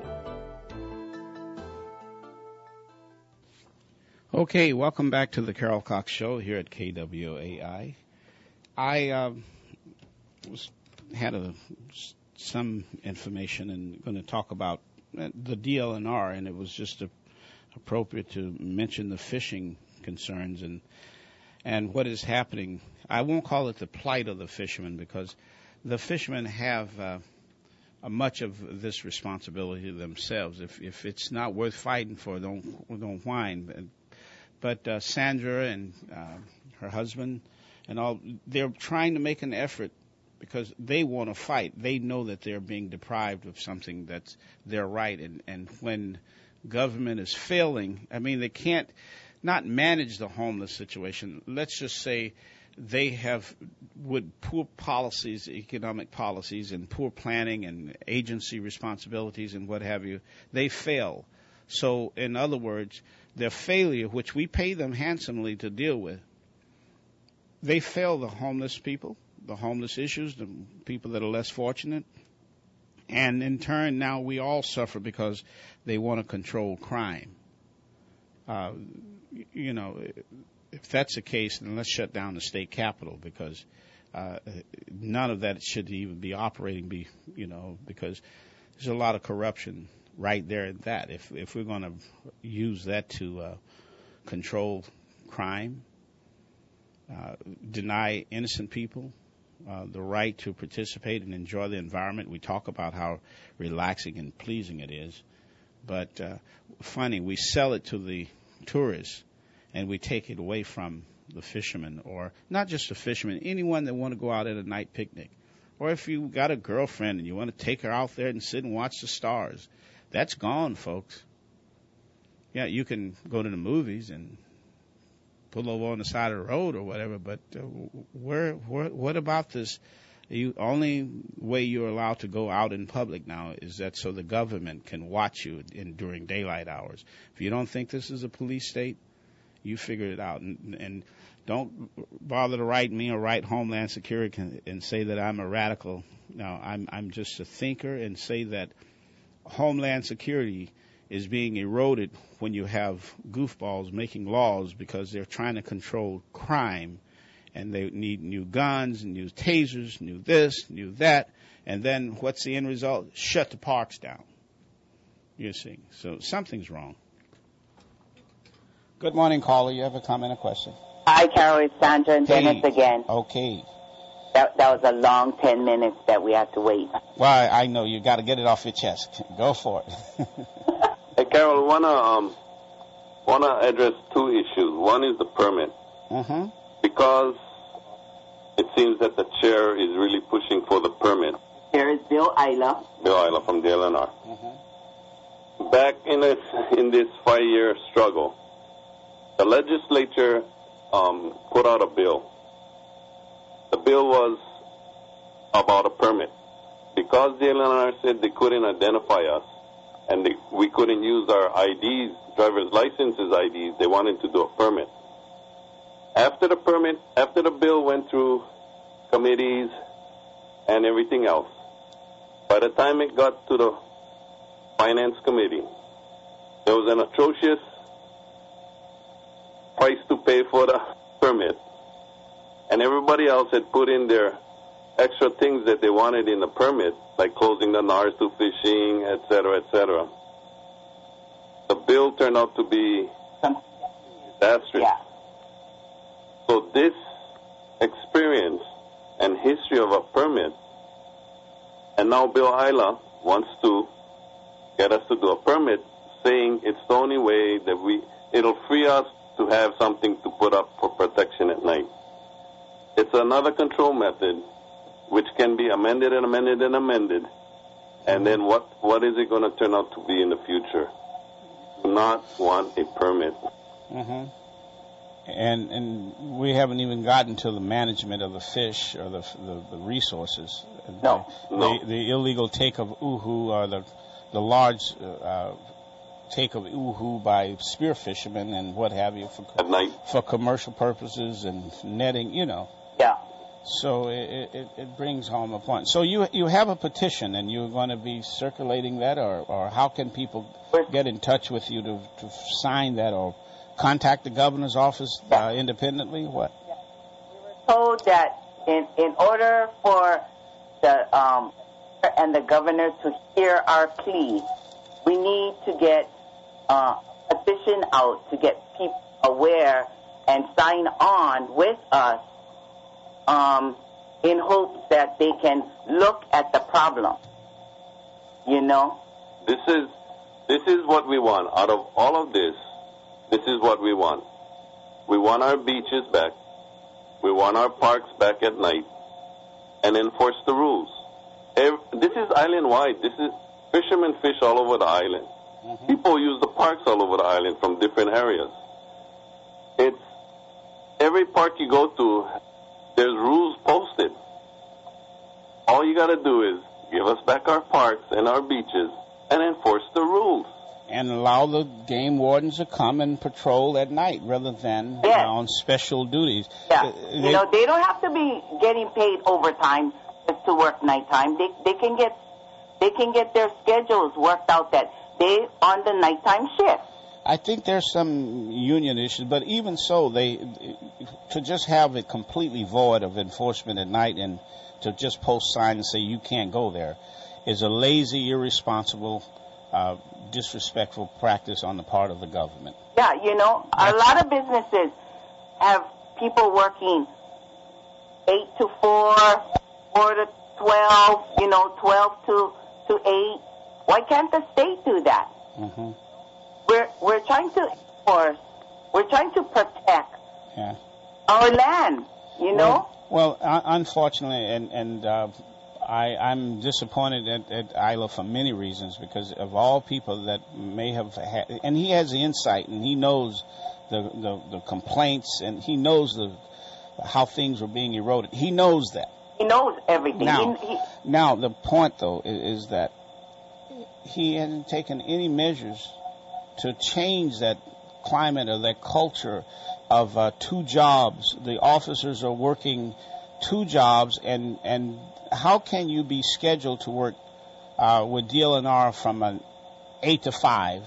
Okay, welcome back to the Carol Cox Show here at K W A I. I uh, was, had a, some information and going to talk about the D L N R, and it was just a, appropriate to mention the fishing concerns and and what is happening. I won't call it the plight of the fishermen, because the fishermen have uh, a much of this responsibility themselves. If if it's not worth fighting for, don't don't whine. But uh, Sandra and uh, her husband and all, they're trying to make an effort because they want to fight. They know that they're being deprived of something that's their right. And, and when government is failing, I mean, they can't not manage the homeless situation. Let's just say they have, with poor policies, economic policies, and poor planning and agency responsibilities and what have you, they fail. So, in other words, their failure, which we pay them handsomely to deal with, they fail the homeless people, the homeless issues, the people that are less fortunate, And in turn, now we all suffer because they want to control crime. Uh, you know, if that's the case, then let's shut down the state capitol, because uh, none of that should even be operating, be, you know, because there's a lot of corruption right there at that. If, if we're going to use that to uh, control crime, uh, deny innocent people Uh, the right to participate and enjoy the environment. We talk about how relaxing and pleasing it is. But uh, funny, we sell it to the tourists and we take it away from the fishermen, or not just the fishermen, anyone that want to go out at a night picnic. Or if you got a girlfriend and you want to take her out there and sit and watch the stars, that's gone, folks. Yeah, you can go to the movies and pull over on the side of the road or whatever, but uh, where, where, what about this? You only way you're allowed to go out in public now is that so the government can watch you in during daylight hours. If you don't think this is a police state, you figure it out, and, and don't bother to write me or write Homeland Security and, and say that I'm a radical. No, I'm I'm just a thinker, and say that Homeland Security is being eroded when you have goofballs making laws because they're trying to control crime, and they need new guns, new tasers, new this, new that, and then what's the end result? Shut the parks down. You see, so something's wrong. Good morning, caller. You have a comment or question? Hi, Carol. It's Sandra and Hey. Dennis again. Okay. That, that was a long ten minutes that we had to wait. Well, I know you got to get it off your chest. Go for it. Hey, Carol, wanna um, wanna address two issues. One is the permit, Uh-huh. because it seems that the chair is really pushing for the permit. There is Bill Isla. Bill Isla from D L N R. Uh-huh. Back in this in this five-year struggle, the legislature um, put out a bill. The bill was about a permit. Because D L N R said they couldn't identify us, and they, we couldn't use our I Ds, driver's licenses I Ds, they wanted to do a permit. After the permit, after the bill went through committees and everything else, by the time it got to the Finance Committee, there was an atrocious price to pay for the permit, and everybody else had put in their extra things that they wanted in the permit, like closing the N A R S to fishing, et cetera, et cetera. The bill turned out to be disastrous. Yeah. So this experience and history of a permit, and now Bill Isla wants to get us to do a permit, saying it's the only way that we, it'll free us to have something to put up for protection at night. It's another control method which can be amended and amended and amended. And then what, what is it going to turn out to be in the future? Do not want a permit. Uh-huh. And and we haven't even gotten to the management of the fish or the the, the resources. No, the, no. The, the illegal take of uhu, or the the large uh, take of uhu by spear fishermen and what have you for At night. for commercial purposes and netting, you know. Yeah. So it, it, it brings home a point. So you you have a petition, and you're going to be circulating that, or, or how can people get in touch with you to, to sign that, or contact the governor's office uh, independently? What? Told that in in order for the um and the governor to hear our plea, we need to get uh, a petition out to get people aware and sign on with us, um, in hopes that they can look at the problem. You know? This is, this is what we want. Out of all of this, this is what we want. We want our beaches back. We want our parks back at night, and enforce the rules. Every, this is island-wide. This is fishermen fish all over the island. Mm-hmm. People use the parks all over the island from different areas. It's every park you go to, there's rules posted. All you got to do is give us back our parks and our beaches and enforce the rules. And allow the game wardens to come and patrol at night rather than Yes. uh, on special duties. Yeah. Uh, You they- know, they don't have to be getting paid overtime just to work nighttime. They they can get they can get their schedules worked out that they on the nighttime shift. I think there's some union issues, but even so, they to just have it completely void of enforcement at night and to just post signs and say you can't go there is a lazy, irresponsible, uh, disrespectful practice on the part of the government. Yeah, you know, That's a lot of businesses have people working eight to four, four to twelve, you know, twelve to to eight. Why can't the state do that? Mm-hmm. We're we're trying to enforce, we're trying to protect yeah. our land, you know. Well, well uh, unfortunately, and and uh, I I'm disappointed at, at Isla for many reasons because of all people that may have had, and he has the insight and he knows the the, the complaints and he knows the how things were being eroded. He knows that. He knows everything. Now, he, he, now the point though is, is that he hasn't taken any measures to change that climate or that culture of uh, two jobs. The officers are working two jobs, and, and how can you be scheduled to work uh, with D L N R from an eight to five?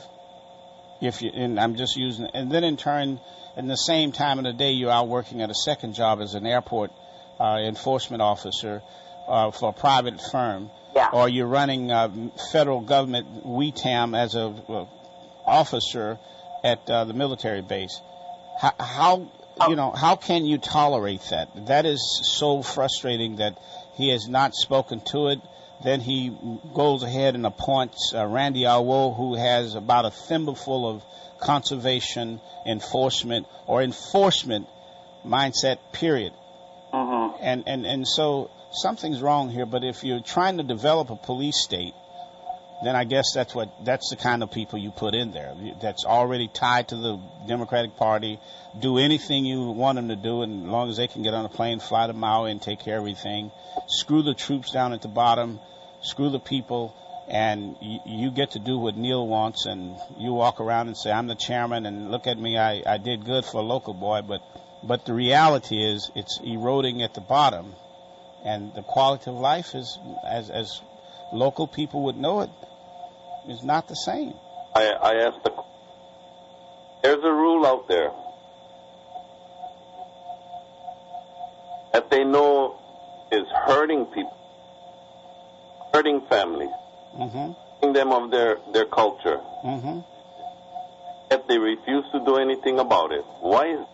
If you, and I'm just using, and then in turn, in the same time of the day, you're out working at a second job as an airport uh, enforcement officer uh, for a private firm, yeah. or you're running uh, federal government W E T A M as a uh, officer at uh, the military base. How, how you know how can you tolerate that? That is so frustrating that he has not spoken to it. Then he goes ahead and appoints uh, Randy Alwo, who has about a thimbleful of conservation enforcement or enforcement mindset, period. Mm-hmm. And, and, and so something's wrong here. But if you're trying to develop a police state, then I guess that's what that's the kind of people you put in there. That's already tied to the Democratic Party. Do anything you want them to do, and as long as they can get on a plane, fly to Maui, and take care of everything. Screw the troops down at the bottom. Screw the people, and you, you get to do what Neil wants, and you walk around and say, "I'm the chairman, and look at me, I, I did good for a local boy." But but the reality is, it's eroding at the bottom, and the quality of life is, as as local people would know it, is not the same. I, I asked the. There's a rule out there that they know is hurting people, hurting families, mm-hmm. hurting them of their, their culture. Mm-hmm. Yet they refuse to do anything about it. Why is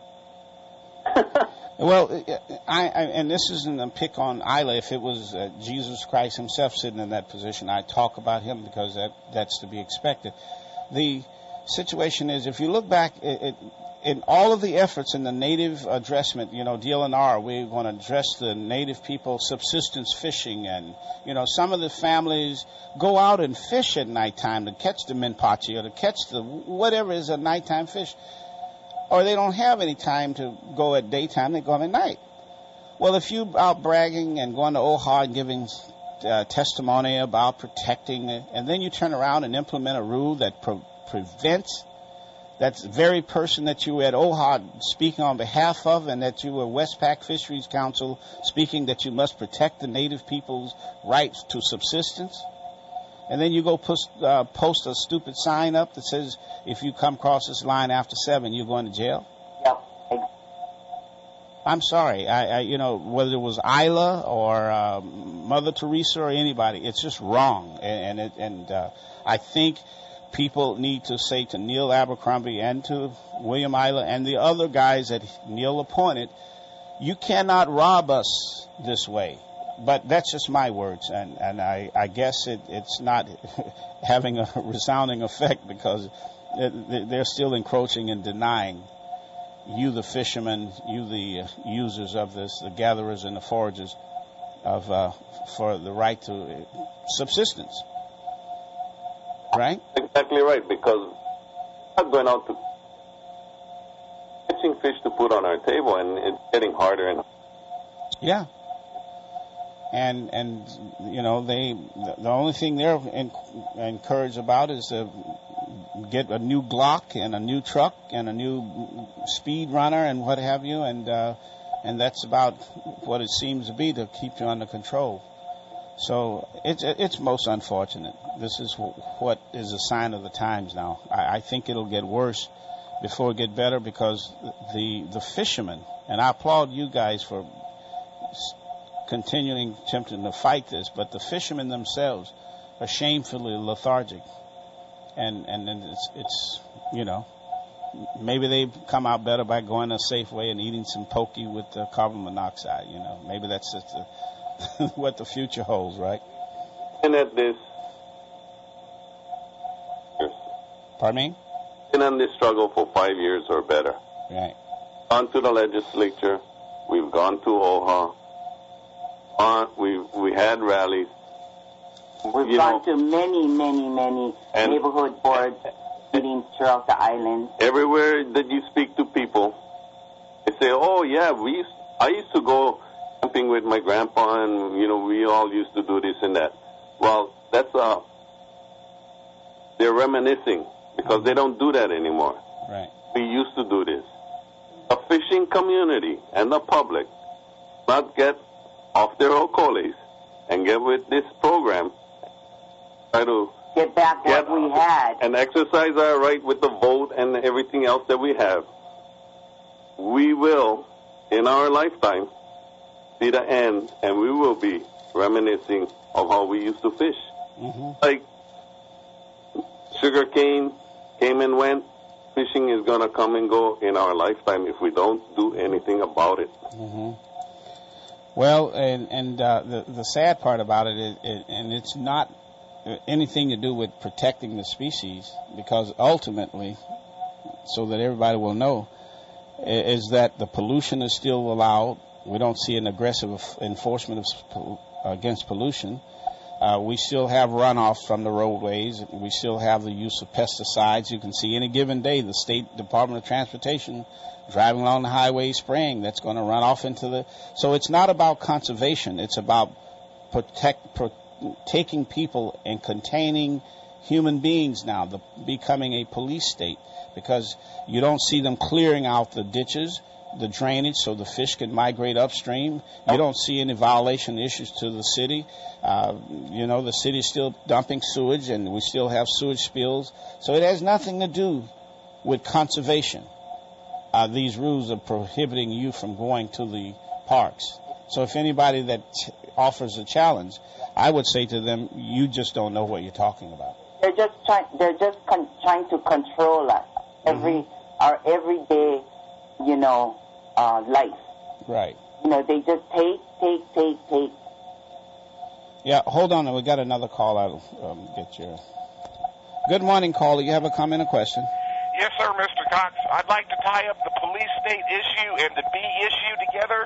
Well, I, I and this isn't a pick on Isla. If it was uh, Jesus Christ himself sitting in that position, I'd talk about him because that that's to be expected. The situation is, if you look back, it, it, in all of the efforts in the native addressment, you know, D L N R, we want to address the native people, subsistence fishing, and, you know, some of the families go out and fish at nighttime to catch the minpachi or to catch the whatever is a nighttime fish. Or they don't have any time to go at daytime, they go at night. Well, if you out bragging and going to O H A and giving uh, testimony about protecting it, and then you turn around and implement a rule that pre- prevents that very person that you were at O H A speaking on behalf of, and that you were Westpac Fisheries Council speaking that you must protect the native people's rights to subsistence, and then you go post, uh, post a stupid sign up that says, if you come across this line after seven, you're going to jail. Yep. I'm sorry. I, I, you know, whether it was Isla or uh, Mother Teresa or anybody, it's just wrong. And and, it, and uh, I think people need to say to Neil Abercrombie and to William Isla and the other guys that Neil appointed, you cannot rob us this way. But that's just my words, and, and I, I guess it, it's not having a resounding effect because it, they're still encroaching and denying you, the fishermen, you, the users of this, the gatherers and the foragers, of uh, for the right to subsistence. Right? Exactly right, because we're not going out to catching fish to put on our table, and it's getting harder and harder. Yeah. And, and you know, they the only thing they're in, encouraged about is to get a new Glock and a new truck and a new speed runner and what have you, and uh, and that's about what it seems to be to keep you under control. So it's it's most unfortunate. This is what is a sign of the times now. I, I think it'll get worse before it get better, because the the fishermen, and I applaud you guys for continuing attempting to fight this, but the fishermen themselves are shamefully lethargic, and and, and it's it's you know, maybe they come out better by going a safe way and eating some poke with the carbon monoxide. You know, maybe that's just the what the future holds, right? And at this, pardon me? Been on this struggle for five years or better. Right. Gone to the legislature. We've gone to OHA. Uh, we we had rallies. We've you gone know, to many, many, many and neighborhood board meetings throughout the island. Everywhere that you speak to people, they say, "Oh yeah, we used, I used to go camping with my grandpa, and you know we all used to do this and that." Well, that's uh, they're reminiscing, because they don't do that anymore. Right. We used to do this. The fishing community and the public not get off their ocoles and get with this program. Try to Get back get what we had. and exercise our right with the vote and everything else that we have. We will, in our lifetime, see the end, and we will be reminiscing of how we used to fish. Mm-hmm. Like sugar cane came and went. Fishing is going to come and go in our lifetime if we don't do anything about it. Mm-hmm. Well, and, and uh, the, the sad part about it is, it, and it's not anything to do with protecting the species, because ultimately, so that everybody will know, is that the pollution is still allowed. We don't see an aggressive enforcement of, against pollution. Uh, we still have runoff from the roadways. We still have the use of pesticides. You can see any given day the State Department of Transportation driving along the highway spraying. That's going to run off into the... So it's not about conservation. It's about protect, pro, taking people and containing human beings now, the, becoming a police state, because you don't see them clearing out the ditches, the drainage, so the fish can migrate upstream. You don't see any violation issues to the city. Uh, you know, the city is still dumping sewage, and we still have sewage spills. So it has nothing to do with conservation. Uh, these rules are prohibiting you from going to the parks. So if anybody that t- offers a challenge, I would say to them, you just don't know what you're talking about. They're just trying. They're just con- trying to control us every Mm-hmm. our everyday, you know, uh, life. Right. You know, they just take, take, take, take. Yeah, hold on. We got another call. I'll um, get your... Good morning, caller. You have a comment or question? Yes, sir, Mister Cox. I'd like to tie up the police-state issue and the bee issue together.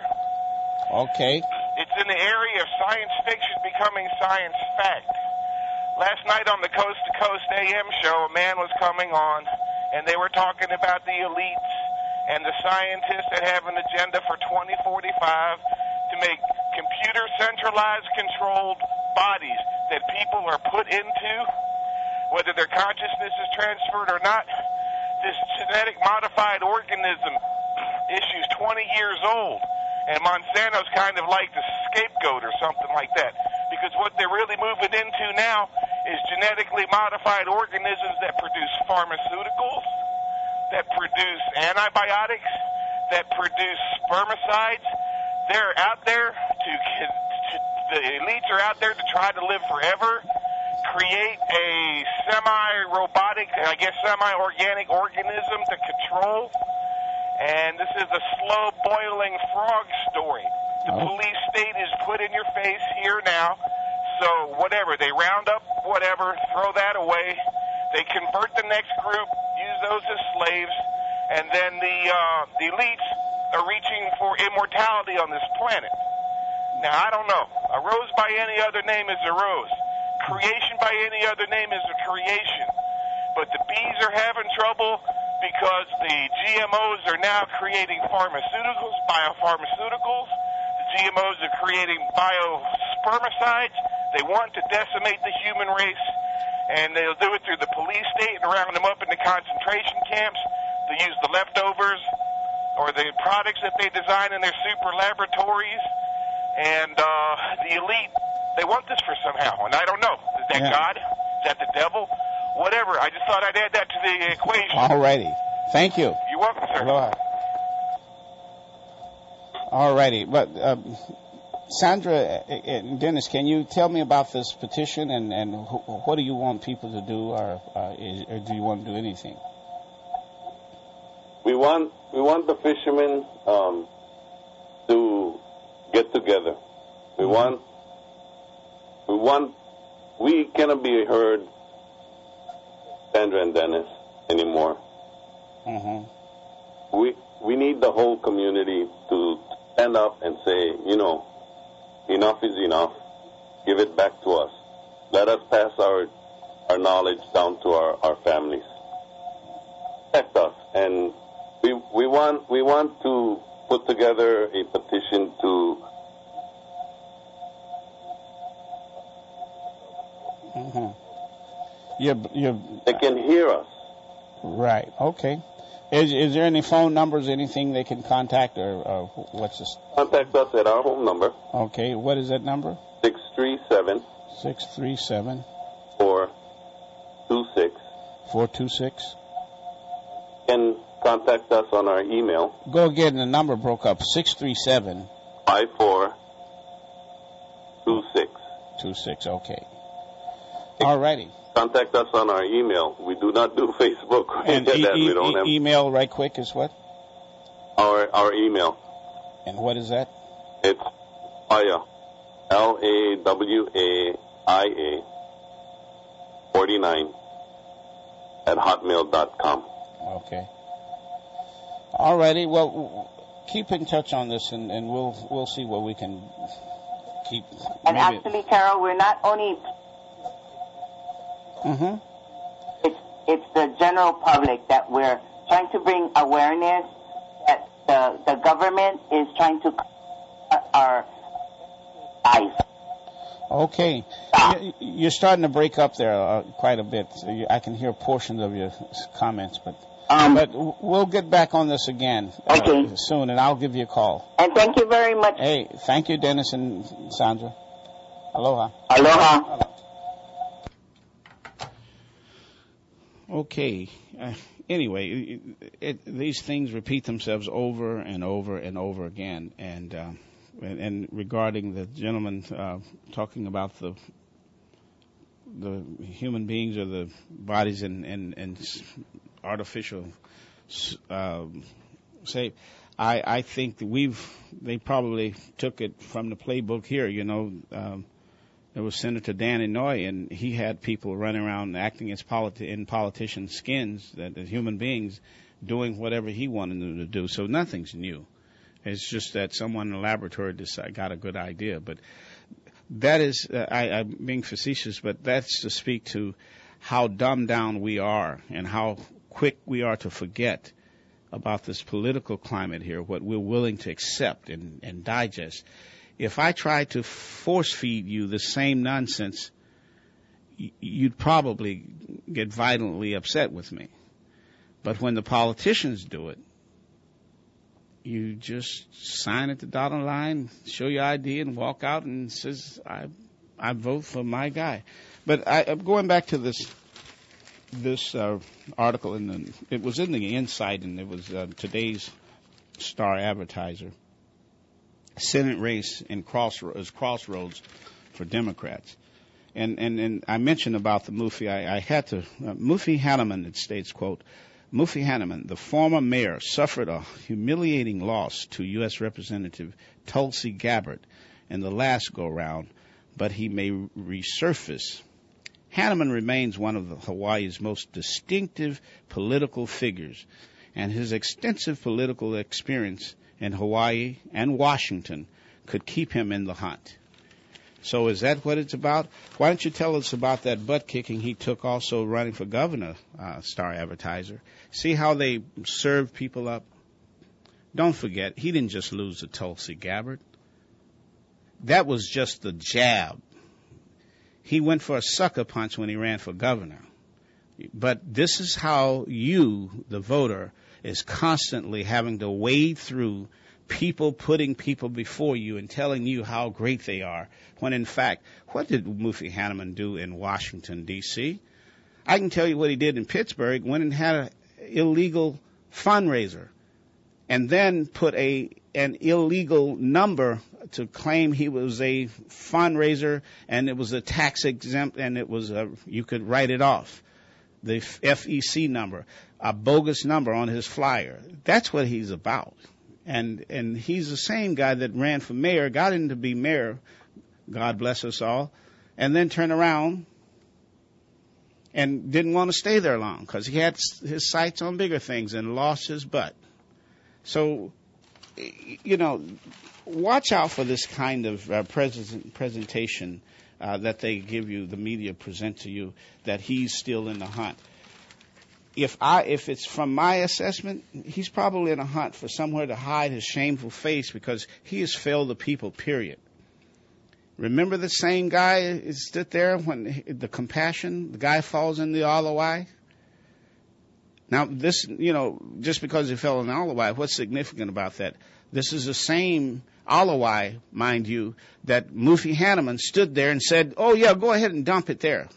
Okay. It's in the area of science fiction becoming science fact. Last night on the Coast to Coast A M show, a man was coming on, and they were talking about the elites and the scientists that have an agenda for twenty forty-five to make computer centralized controlled bodies that people are put into, whether their consciousness is transferred or not. This genetic modified organism issue's twenty years old, and Monsanto's kind of like the scapegoat or something like that, because what they're really moving into now is genetically modified organisms that produce pharmaceuticals, that produce antibiotics, that produce spermicides. They're out there to, to, the elites are out there to try to live forever, create a semi-robotic, I guess semi-organic organism to control. And this is a slow-boiling frog story. The Oh. police state is put in your face here now. So whatever, they round up whatever, throw that away. They convert the next group, use those as slaves, and then the, uh, the elites are reaching for immortality on this planet. Now, I don't know. A rose by any other name is a rose. Creation by any other name is a creation. But the bees are having trouble because the G M Os are now creating pharmaceuticals, biopharmaceuticals. The G M Os are creating biospermicides. They want to decimate the human race, and they'll do it through the police state and round them up into concentration camps. They use the leftovers or the products that they design in their super laboratories, and uh, the elite They want this for somehow, and I don't know. Is that Yeah. God? Is that the devil? Whatever. I just thought I'd add that to the equation. All righty. Thank you. You're welcome, sir. Aloha. All righty. But, uh, Sandra and Dennis, can you tell me about this petition and, and wh- what do you want people to do, or, uh, is, or do you want to do anything? We want we want the fishermen um, to get together. We Mm-hmm. want we want we cannot be heard, Sandra and Dennis, anymore. Mm-hmm. We we need the whole community to stand up and say, you know, enough is enough. Give it back to us. Let us pass our our knowledge down to our, our families. Protect us. And we we want we want to put together a petition to Mm-hmm. You're, you're, they can hear us. right. Okay. Is is there any phone numbers, anything they can contact, or, or what's this? Contact us at our home number, Okay. What is that number? six three seven, Six three seven four two six. four two six. Can contact us on our email, Go again. The number broke up. Six three seven five four two six. two six. Okay. All righty. Contact us on our email. We do not do Facebook. And e- that e- we don't e- have email right quick is what? our our email. And what is that? It's Aya, L A W A I A forty-nine at hotmail dot com. Okay. All righty. Well, w- keep in touch on this, and, and we'll we'll see what we can keep. And maybe- actually, Carol, we're not only, Mhm. it's, it's the general public that we're trying to bring awareness that the, the government is trying to cut our lives. Okay. You- You're starting to break up there uh, quite a bit. So you, I can hear portions of your s- comments, but Um, but w- we'll get back on this again uh, Okay. soon, and I'll give you a call. and thank you very much. Hey, thank you, Dennis and Sandra. Aloha. Aloha. Okay. Uh, anyway, it, it, these things repeat themselves over and over and over again. And uh, and, and regarding the gentleman uh, talking about the the human beings or the bodies in in, in artificial uh, shape, I I think that we've they probably took it from the playbook here. You know. Um, There was Senator Dan Inouye, and he had people running around acting as politi- in politicians' skins, that as human beings, doing whatever he wanted them to do. So nothing's new. It's just that someone in the laboratory decided, got a good idea. But that is, uh, I, I'm being facetious, but that's to speak to how dumbed down we are and how quick we are to forget about this political climate here, what we're willing to accept and, and digest. If I tried to force feed you the same nonsense, you'd probably get violently upset with me. But when the politicians do it, you just sign at the dotted line, show your I D, and walk out and says, I, I vote for my guy. But I, going back to this this uh, article, in the, it was in the Insight, and it was uh, today's Star Advertiser. Senate race in crossroads, crossroads for Democrats. And, and, and I mentioned about the Mufi. I, I had to, uh, Mufi Hanneman, it states, quote, Mufi Hanneman, the former mayor, suffered a humiliating loss to U S Representative Tulsi Gabbard in the last go-round, but he may resurface. Hanneman remains one of the Hawaii's most distinctive political figures, and his extensive political experience in Hawaii and Washington could keep him in the hunt. So is that what it's about? Why don't you tell us about that butt kicking he took also running for governor, uh, Star Advertiser? See how they serve people up? Don't forget, he didn't just lose to Tulsi Gabbard. That was just the jab. He went for a sucker punch when he ran for governor. But this is how you, the voter, is constantly having to wade through people putting people before you and telling you how great they are, when in fact, what did Mufi Hannemann do in Washington, D C? I can tell you what he did in Pittsburgh, went and had an illegal fundraiser and then put a an illegal number to claim he was a fundraiser, and it was a tax exempt, and it was a, you could write it off. The F E C number, a bogus number on his flyer. That's what he's about. And and he's the same guy that ran for mayor, got in to be mayor, God bless us all, and then turned around and didn't want to stay there long because he had his sights on bigger things and lost his butt. So, you know, watch out for this kind of uh, present, presentation uh, that they give you, the media present to you, that he's still in the hunt. If I, if it's from my assessment, he's probably in a hunt for somewhere to hide his shameful face because he has failed the people, period. Remember the same guy who stood there when the compassion, the guy falls in the Alawai? Now, this, you know, just because he fell in the Alawai, what's significant about that? This is the same Alawai, mind you, that Mufi Hannemann stood there and said, oh, yeah, go ahead and dump it there.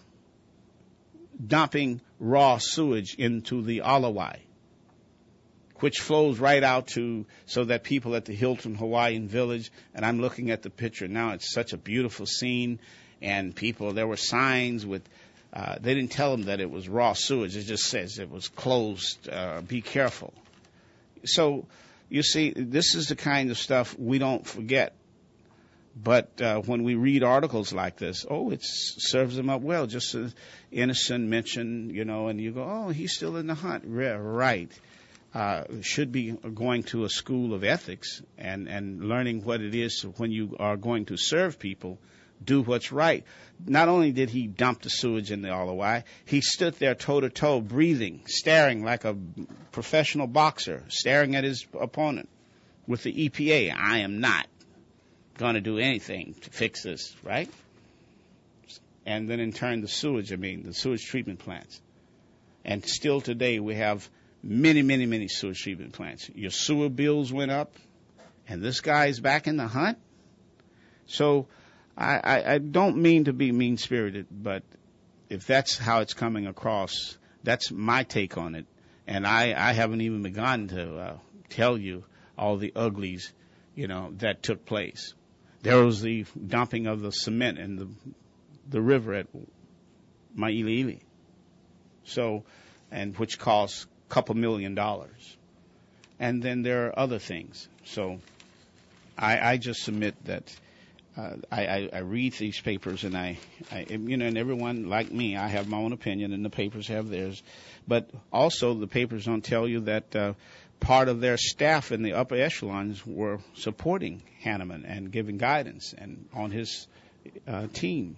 Dumping raw sewage into the Alawai, which flows right out to, so that people at the Hilton Hawaiian Village, and I'm looking at the picture now, it's such a beautiful scene, and people, there were signs with, uh, they didn't tell them that it was raw sewage, it just says it was closed, uh, be careful. So, you see, this is the kind of stuff we don't forget. But uh, when we read articles like this, oh, it serves them up well. Just as Innocent mentioned, you know, and you go, oh, he's still in the hunt. Right. Uh, should be going to a school of ethics and, and learning what it is when you are going to serve people, do what's right. Not only did he dump the sewage in the Alawai, he stood there toe-to-toe, breathing, staring like a professional boxer, staring at his opponent with the E P A. I am not going to do anything to fix this, right? And then in turn, the sewage, I mean, the sewage treatment plants. And still today, we have many, many, many sewage treatment plants. Your sewer bills went up, and this guy's back in the hunt? So I, I, I don't mean to be mean-spirited, but if that's how it's coming across, that's my take on it. And I, I haven't even begun to uh, tell you all the uglies, you know, that took place. There was the dumping of the cement in the the river at Mailiili. So, and which cost a couple million dollars. And then there are other things. So, I, I just submit that uh, I, I, I read these papers, and I, I, you know, and everyone like me, I have my own opinion, and the papers have theirs. But also, the papers don't tell you that uh, part of their staff in the upper echelons were supporting Hannemann and giving guidance and on his uh, team.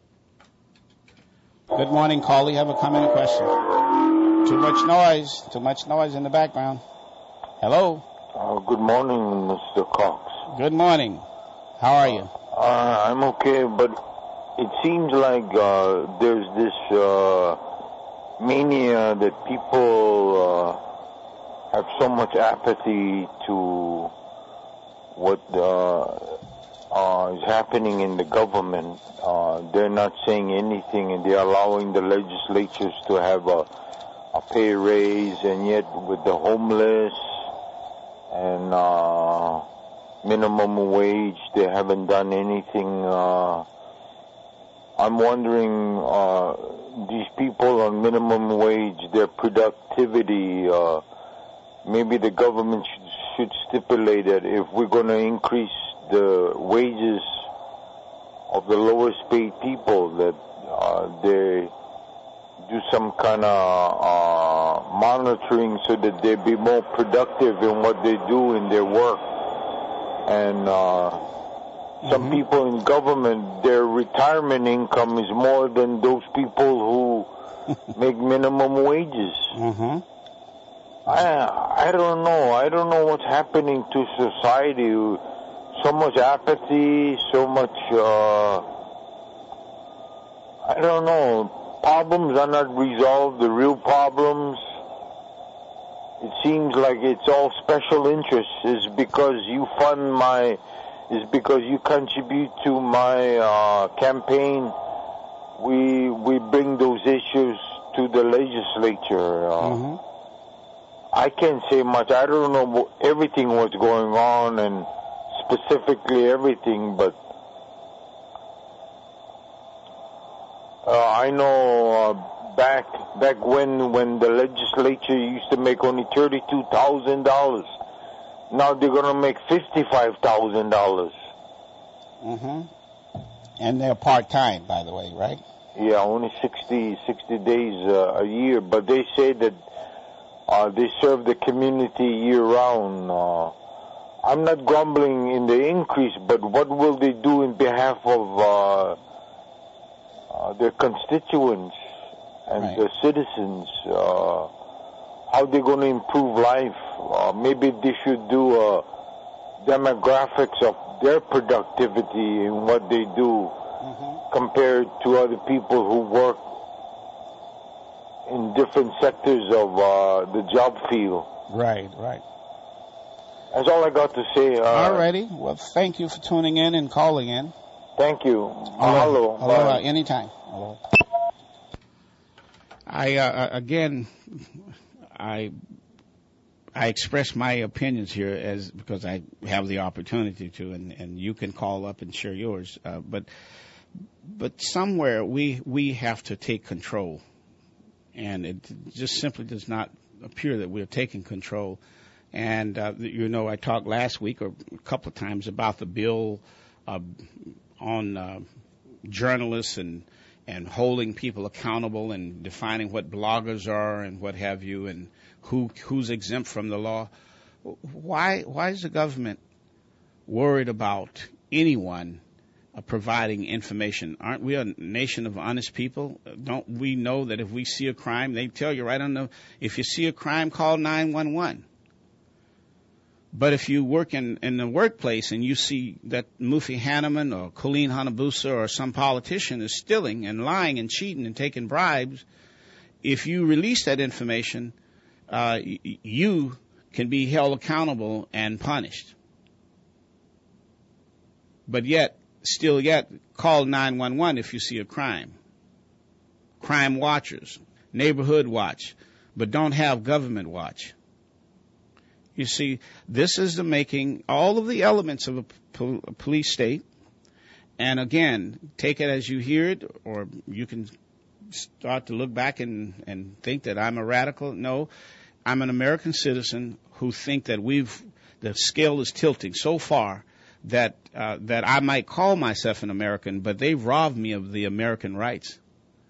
Good morning, caller. You have a comment or question? Too much noise. Too much noise in the background. Hello. Uh, good morning, Mister Cox. Good morning. How are you? Uh, I'm okay, but it seems like uh, there's this uh, mania that people uh, have so much apathy to what uh, uh, is happening in the government. Uh, they're not saying anything, and they're allowing the legislatures to have a, a pay raise, and yet with the homeless and uh, minimum wage, they haven't done anything. Uh, I'm wondering, uh, these people on minimum wage, their productivity, uh, maybe the government should, should stipulate that if we're going to increase the wages of the lowest paid people, that uh, they do some kind of uh, monitoring so that they be more productive in what they do in their work. And uh, mm-hmm. some people in government, their retirement income is more than those people who make minimum wages. Mm-hmm. I I don't know. I don't know what's happening to society. So much apathy, so much, uh, I don't know, problems are not resolved, the real problems. it seems like it's all special interests. Is because you fund my, is because you contribute to my uh, campaign. We we bring those issues to the legislature. Uh, Mm-hmm. I can't say much. I don't know what, everything what's going on and specifically everything, but uh, I know uh, back back when when the legislature used to make only thirty-two thousand dollars. Now they're gonna make fifty-five thousand dollars. Mm-hmm. And they're part-time, by the way, right? Yeah, only sixty, sixty days uh, a year, but they say that uh, they serve the community year-round. Uh, I'm not grumbling in the increase, but what will they do in behalf of uh, uh, their constituents and Right. the citizens? Uh, how they going to improve life? Uh, maybe they should do uh, demographics of their productivity in what they do Mm-hmm. compared to other people who work in different sectors of uh, the job field. Right, right. That's all I got to say. Uh, Alrighty. Well, thank you for tuning in and calling in. Thank you. Mahalo. Aloha. Bye. Anytime. Aloha. I uh, again, I I express my opinions here as because I have the opportunity to, and, and you can call up and share yours. Uh, but but somewhere we we have to take control, and it just simply does not appear that we're taking control. And uh, you know, I talked last week or a couple of times about the bill uh, on uh, journalists and and holding people accountable and defining what bloggers are and what have you, and who who's exempt from the law. Why why is the government worried about anyone uh, providing information? Aren't we a nation of honest people? Don't we know that if we see a crime, they tell you right on the, if you see a crime, call nine one one. But if you work in, in the workplace and you see that Mufi Hanneman or Colleen Hanabusa or some politician is stealing and lying and cheating and taking bribes, if you release that information, uh, y- you can be held accountable and punished. But yet, still yet, call nine one one if you see a crime. Crime watchers, neighborhood watch, but don't have government watch. You see, this is the making all of the elements of a, pol- a police state. And again, take it as you hear it, or you can start to look back and, and think that I'm a radical. No, I'm an American citizen who think that we've, the scale is tilting so far that, uh, that I might call myself an American, but they've robbed me of the American rights.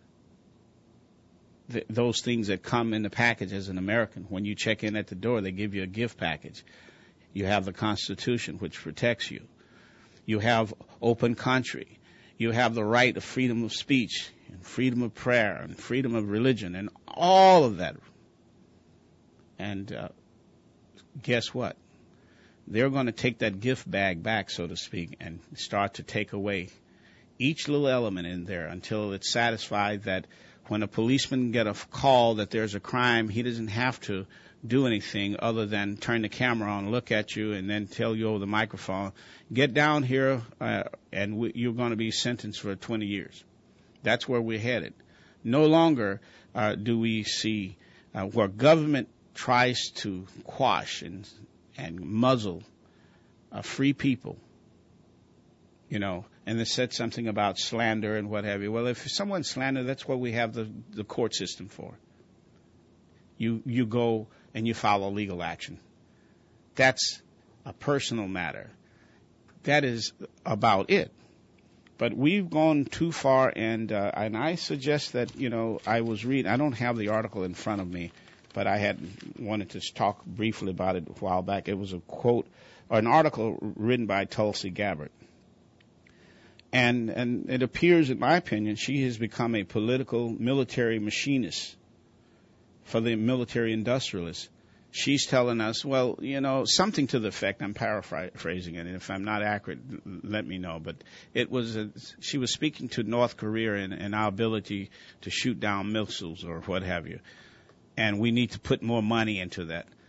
Th- those things that come in the package as an American. When you check in at the door, they give you a gift package. You have the Constitution, which protects you. You have open country. You have the right of freedom of speech, and freedom of prayer, and freedom of religion, and all of that. And uh, guess what? They're going to take that gift bag back, so to speak, and start to take away each little element in there until it's satisfied that when a policeman get a call that there's a crime, he doesn't have to do anything other than turn the camera on, look at you, and then tell you over the microphone, get down here, uh, and w- you're going to be sentenced for twenty years. That's where we're headed. No longer uh, do we see uh, where government tries to quash and, and muzzle uh, free people. You know, and they said something about slander and what have you. Well, if someone's slander, that's what we have the, the court system for. You you go and you follow legal action. That's a personal matter. That is about it. But we've gone too far, and uh, and I suggest that, you know, I was reading, I don't have the article in front of me, but I had wanted to talk briefly about it a while back. It was a quote, or an article written by Tulsi Gabbard. And and it appears, in my opinion, she has become a political military machinist for the military industrialists. She's telling us, well, you know, something to the effect, I'm paraphrasing it, and if I'm not accurate, let me know. But it was, a, she was speaking to North Korea and, and our ability to shoot down missiles or what have you. And we need to put more money into that.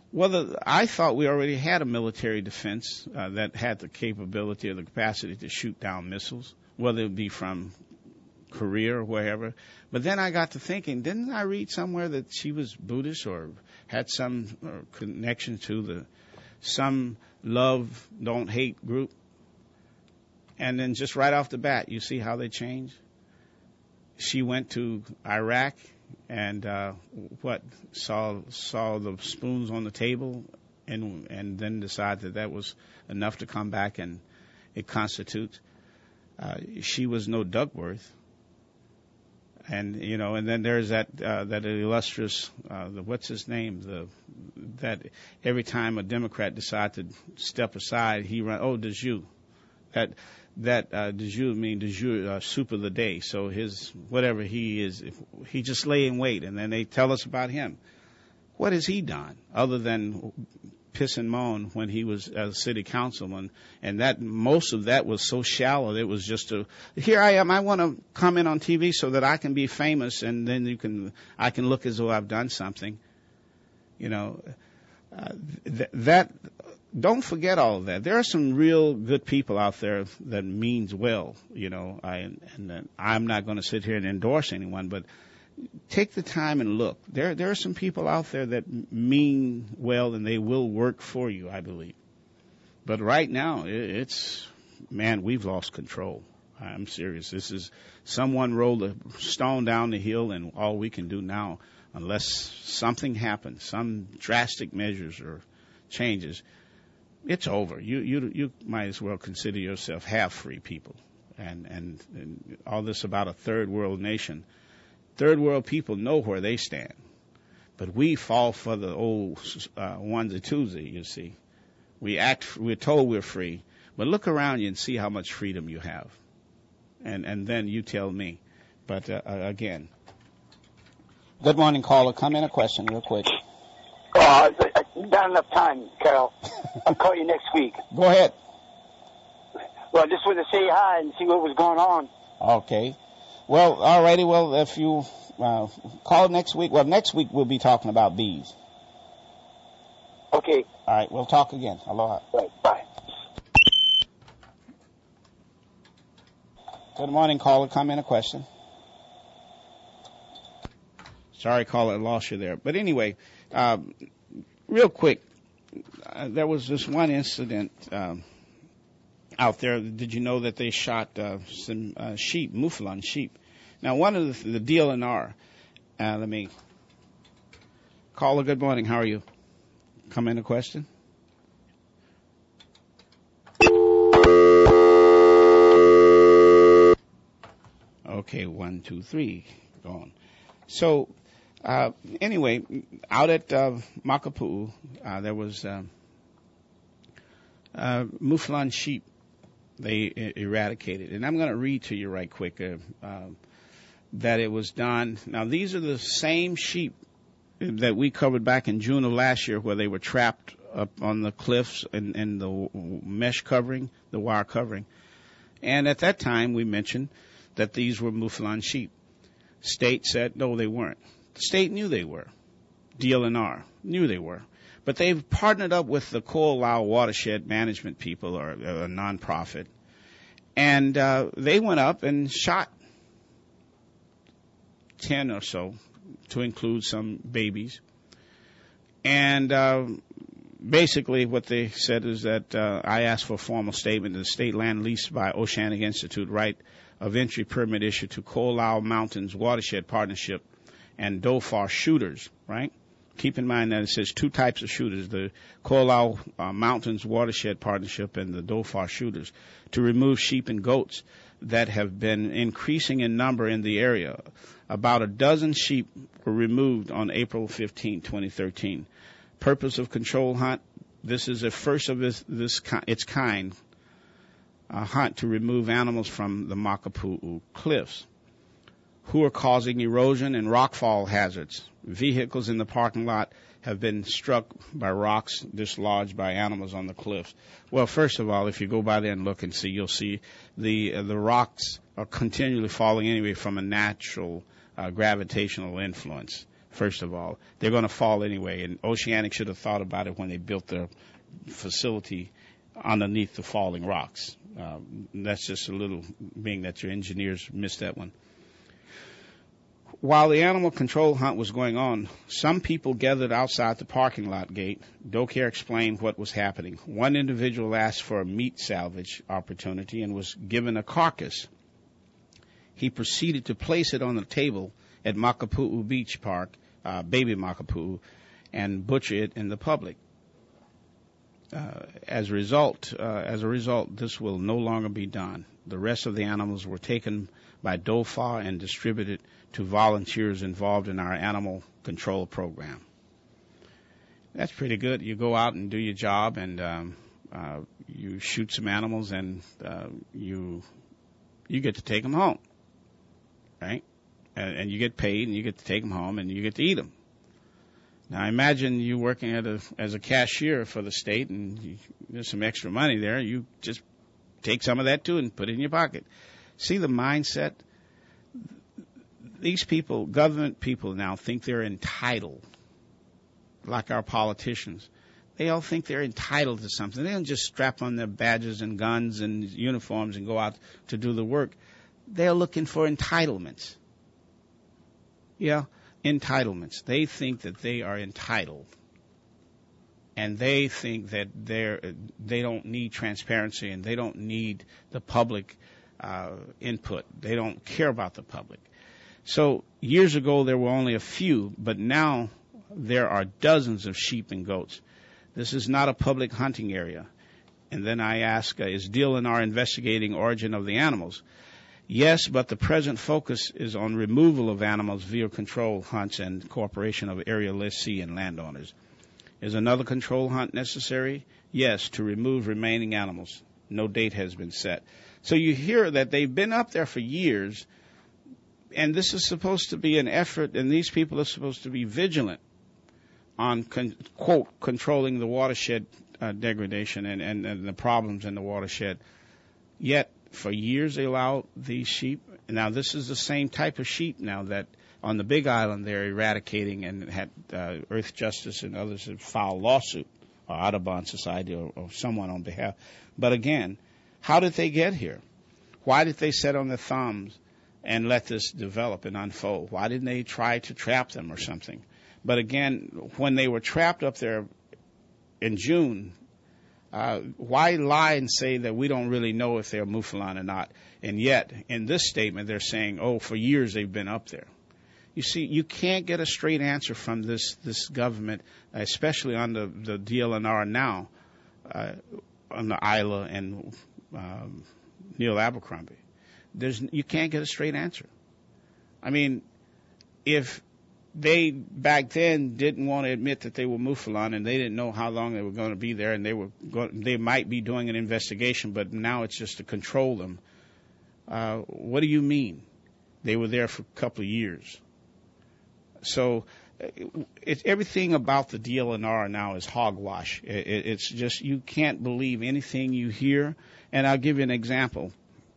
Well, the, I thought we already had a military defense uh, that had the capability or the capacity to shoot down missiles, whether it be from Korea or wherever. But then I got to thinking, didn't I read somewhere that she was Buddhist or had some uh, connection to the some love, don't hate group? And then just right off the bat, you see how they change? She went to Iraq and uh, what saw saw the spoons on the table, and and then decided that that was enough to come back and it constitutes. Uh, she was no Duckworth, and you know, and then there's that uh, that illustrious uh, the what's his name the that every time a Democrat decided to step aside, he run oh de jure that. That uh, de jure mean de jure uh, soup of the day. So his whatever he is, if he just lay in wait, and then they tell us about him. What has he done other than piss and moan when he was a city councilman? And that most of that was so shallow. It was just a here I am. I want to comment on T V so that I can be famous, and then you can I can look as though I've done something. You know, uh, th- that. Don't forget all of that. There are some real good people out there that means well, you know, I, and uh, I'm not going to sit here and endorse anyone, but take the time and look. There, there are some people out there that mean well, and they will work for you, I believe. But right now, it, it's, man, we've lost control. I'm serious. This is someone rolled a stone down the hill, and all we can do now, unless something happens, some drastic measures or changes, it's over. You you you might as well consider yourself half free people, and, and and all this about a third world nation. Third world people know where they stand, but we fall for the old uh, onesie twosie. You see, we act. We're told we're free, but look around you and see how much freedom you have, and and then you tell me. But uh, again, good morning, caller. Come in a question real quick. Uh, not enough time, Carol. I'll call you next week. Go ahead. Well, I just wanted to say hi and see what was going on. Okay. Well, all righty. Well, if you uh, call next week, well, next week we'll be talking about bees. Okay. All right. We'll talk again. Aloha. Right. Bye. Good morning, caller. Come in a question. Sorry, caller, I lost you there. But anyway, uh, real quick, uh, there was this one incident um, out there. Did you know that they shot uh, some uh, sheep, mouflon sheep? Now, one of the, the D L N R, uh, let me, caller, good morning. How are you? Come in a question. Okay, one, two, three, gone. So, uh, anyway, out at uh, Makapu'u, uh, there was uh, uh, mouflon sheep they e- eradicated. And I'm going to read to you right quick uh, uh, that it was done. Now, these are the same sheep that we covered back in June of last year where they were trapped up on the cliffs and, and the mesh covering, the wire covering. And at that time, we mentioned that these were mouflon sheep. State said, no, they weren't. The state knew they were. D L N R knew they were. But they've partnered up with the Ko Olao Watershed Management people, or a nonprofit, and uh, they went up and shot ten or so, to include some babies. And uh, basically what they said is that uh, I asked for a formal statement that the state land leased by Oceanic Institute right of entry permit issued to Ko Olao Mountains Watershed Partnership and Dhofar shooters, right? Keep in mind that it says two types of shooters, the Ko Olao uh, Mountains Watershed Partnership and the Dhofar shooters, to remove sheep and goats that have been increasing in number in the area. About a dozen sheep were removed on April fifteenth, twenty thirteen. Purpose of control hunt, this is a first of this, this its kind uh, hunt to remove animals from the Makapu'u cliffs, who are causing erosion and rockfall hazards. Vehicles in the parking lot have been struck by rocks dislodged by animals on the cliffs. Well, first of all, if you go by there and look and see, you'll see the uh, the rocks are continually falling anyway from a natural uh, gravitational influence. first of all. They're going to fall anyway, and Oceanic should have thought about it when they built their facility underneath the falling rocks. Um, that's just a little, being that your engineers missed that one. While the animal control hunt was going on, some people gathered outside the parking lot gate. Docare explained what was happening. One individual asked for a meat salvage opportunity and was given a carcass. He proceeded to place it on the table at Makapu'u Beach Park, uh, Baby Makapu'u, and butcher it in the public. Uh, as a result, uh, as a result, this will no longer be done. The rest of the animals were taken by D O F A and distributed to volunteers involved in our animal control program. That's pretty good. You go out and do your job, and um, uh, you shoot some animals, and uh, you you get to take them home, right? And, and you get paid, and you get to take them home, and you get to eat them. Now, imagine you working at a, as a cashier for the state, and you, there's some extra money there. You just take some of that, too, and put it in your pocket. See the mindset? These people, government people now, think they're entitled, like our politicians. They all think they're entitled to something. They don't just strap on their badges and guns and uniforms and go out to do the work. They're looking for entitlements. Yeah, entitlements. They think that they are entitled. And they think that they're, they don't need transparency, and they don't need the public uh, input. They don't care about the public. So years ago there were only a few, but now there are dozens of sheep and goats. This is not a public hunting area. And then I ask, uh, is D L N R investigating origin of the animals? Yes, but the present focus is on removal of animals via control hunts and cooperation of area lessee and landowners. Is another control hunt necessary? Yes, to remove remaining animals. No date has been set. So you hear that they've been up there for years, and this is supposed to be an effort, and these people are supposed to be vigilant on, con- quote, controlling the watershed uh, degradation and, and, and the problems in the watershed. Yet, for years, they allowed these sheep. Now, this is the same type of sheep now that on the Big Island they're eradicating, and had uh, Earth Justice and others have filed lawsuit, or Audubon Society, or, or someone on behalf. But again, how did they get here? Why did they sit on their thumbs and let this develop and unfold? Why didn't they try to trap them or something? But again, when they were trapped up there in June, uh, why lie and say that we don't really know if they're Mouflon or not? And yet, in this statement, they're saying, oh, for years they've been up there. You see, you can't get a straight answer from this, this government, especially on the, the D L N R now, uh, on the Isla and um, Neil Abercrombie. There's, you can't get a straight answer. I mean, if they back then didn't want to admit that they were Mouflon, and they didn't know how long they were going to be there, and they were go- they might be doing an investigation, but now it's just to control them. Uh, what do you mean? They were there for a couple of years. So it's everything about the D L N R now is hogwash. It, it, it's just, you can't believe anything you hear. And I'll give you an example.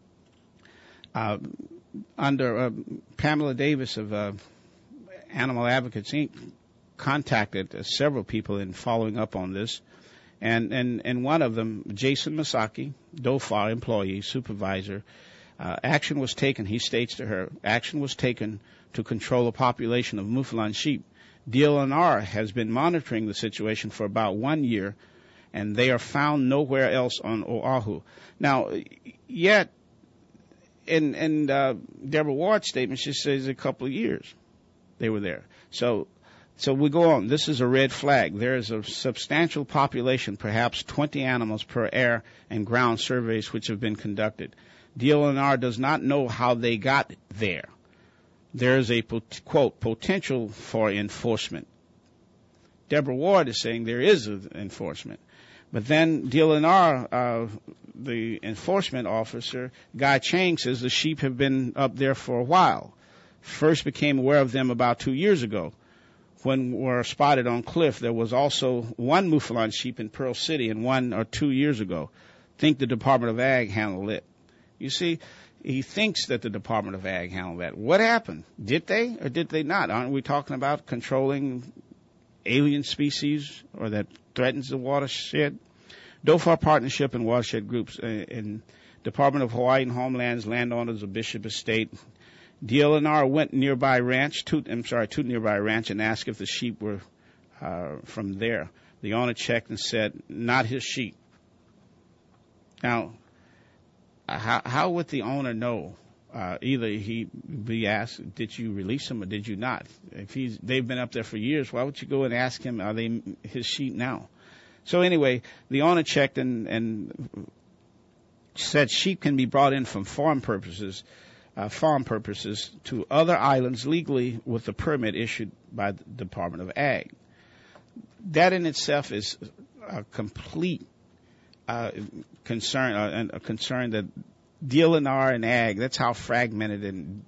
Uh, under uh, Pamela Davis of uh, Animal Advocates, Incorporated contacted uh, several people in following up on this. And, and, and one of them, Jason Masaki, D O F A employee, supervisor, uh, action was taken, he states to her, action was taken to control a population of Mouflon sheep. D L N R has been monitoring the situation for about one year, and they are found nowhere else on Oahu. Now, yet, in, in uh, Deborah Ward's statement, she says a couple of years they were there. So, so we go on. This is a red flag. There is a substantial population, perhaps twenty animals per air and ground surveys which have been conducted. D L N R does not know how they got there. There is a, quote, potential for enforcement. Deborah Ward is saying there is an enforcement. But then D L N R, uh, the enforcement officer, Guy Chang, says the sheep have been up there for a while. First became aware of them about two years ago when were spotted on Cliff. There was also one Mouflon sheep in Pearl City and one or two years ago. Think the Department of Ag handled it. You see, he thinks that the Department of Ag handled that. What happened? Did they or did they not? Aren't we talking about controlling alien species or that threatens the watershed? D O F A R Partnership and Watershed Groups uh, and Department of Hawaii and Homelands, landowners of Bishop Estate. D L N R went nearby ranch, to, I'm sorry, to nearby ranch and asked if the sheep were uh, from there. The owner checked and said, not his sheep. Now, how, how would the owner know? Uh, either he be asked, did you release him or did you not? If he's, they've been up there for years, why would you go and ask him, are they his sheep now? So anyway, the owner checked and, and said sheep can be brought in from farm purposes, uh, farm purposes to other islands legally with a permit issued by the Department of Ag. That in itself is a complete uh, concern, uh, a concern that D L N R and Ag, that's how fragmented and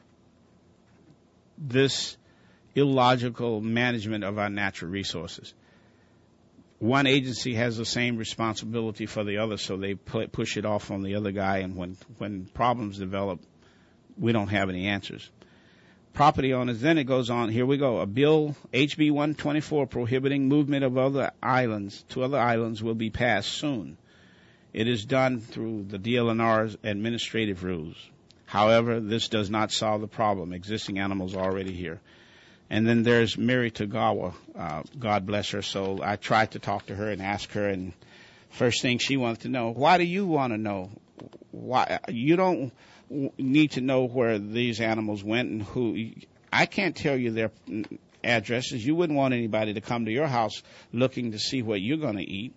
this illogical management of our natural resources. One agency has the same responsibility for the other, so they pu- push it off on the other guy, and when, when problems develop, we don't have any answers. Property owners, then it goes on, here we go, a bill, H B one twenty-four, prohibiting movement of other islands to other islands will be passed soon. It is done through the D L N R's administrative rules. However, this does not solve the problem. Existing animals are already here. And then there's Mary Tagawa, uh, God bless her soul. I tried to talk to her and ask her, and first thing she wanted to know, why do you want to know? Why you don't need to know where these animals went and who. I can't tell you their addresses. You wouldn't want anybody to come to your house looking to see what you're going to eat.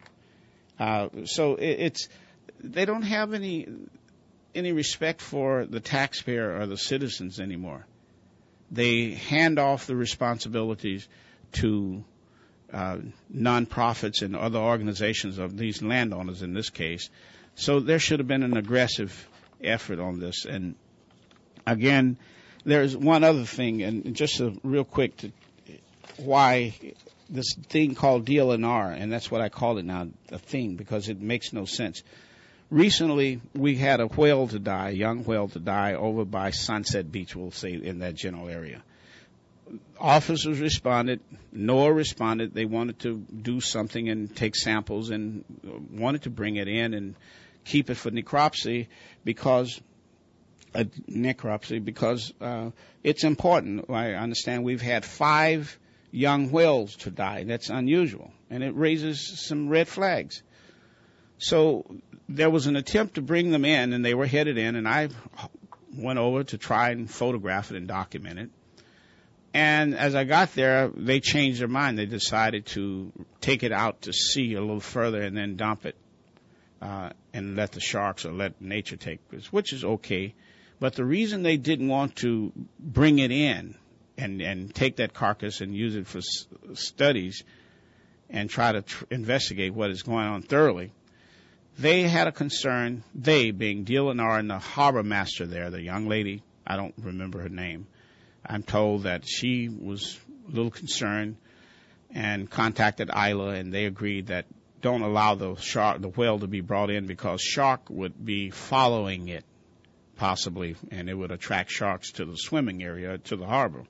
Uh, so it, it's they don't have any any respect for the taxpayer or the citizens anymore. They hand off the responsibilities to uh, nonprofits and other organizations of these landowners in this case. So there should have been an aggressive effort on this. And again, there's one other thing, and just a real quick, to why this thing called D L N R, and that's what I call it now, a thing, because it makes no sense. Recently, we had a whale to die, a young whale to die over by Sunset Beach, we'll say, in that general area. Officers responded, NOAA responded, they wanted to do something and take samples and wanted to bring it in and keep it for necropsy because, uh, necropsy because, uh, it's important. I understand we've had five young whales to die. That's unusual. And it raises some red flags. So there was an attempt to bring them in, and they were headed in, and I went over to try and photograph it and document it. And as I got there, they changed their mind. They decided to take it out to sea a little further and then dump it uh, and let the sharks or let nature take this, which is okay. But the reason they didn't want to bring it in and, and take that carcass and use it for s- studies and try to tr- investigate what is going on thoroughly, they had a concern, they being D L N R and the harbor master there, the young lady, I don't remember her name. I'm told that she was a little concerned and contacted I L A, and they agreed that don't allow the shark, the whale to be brought in because shark would be following it, possibly, and it would attract sharks to the swimming area, to the harbor.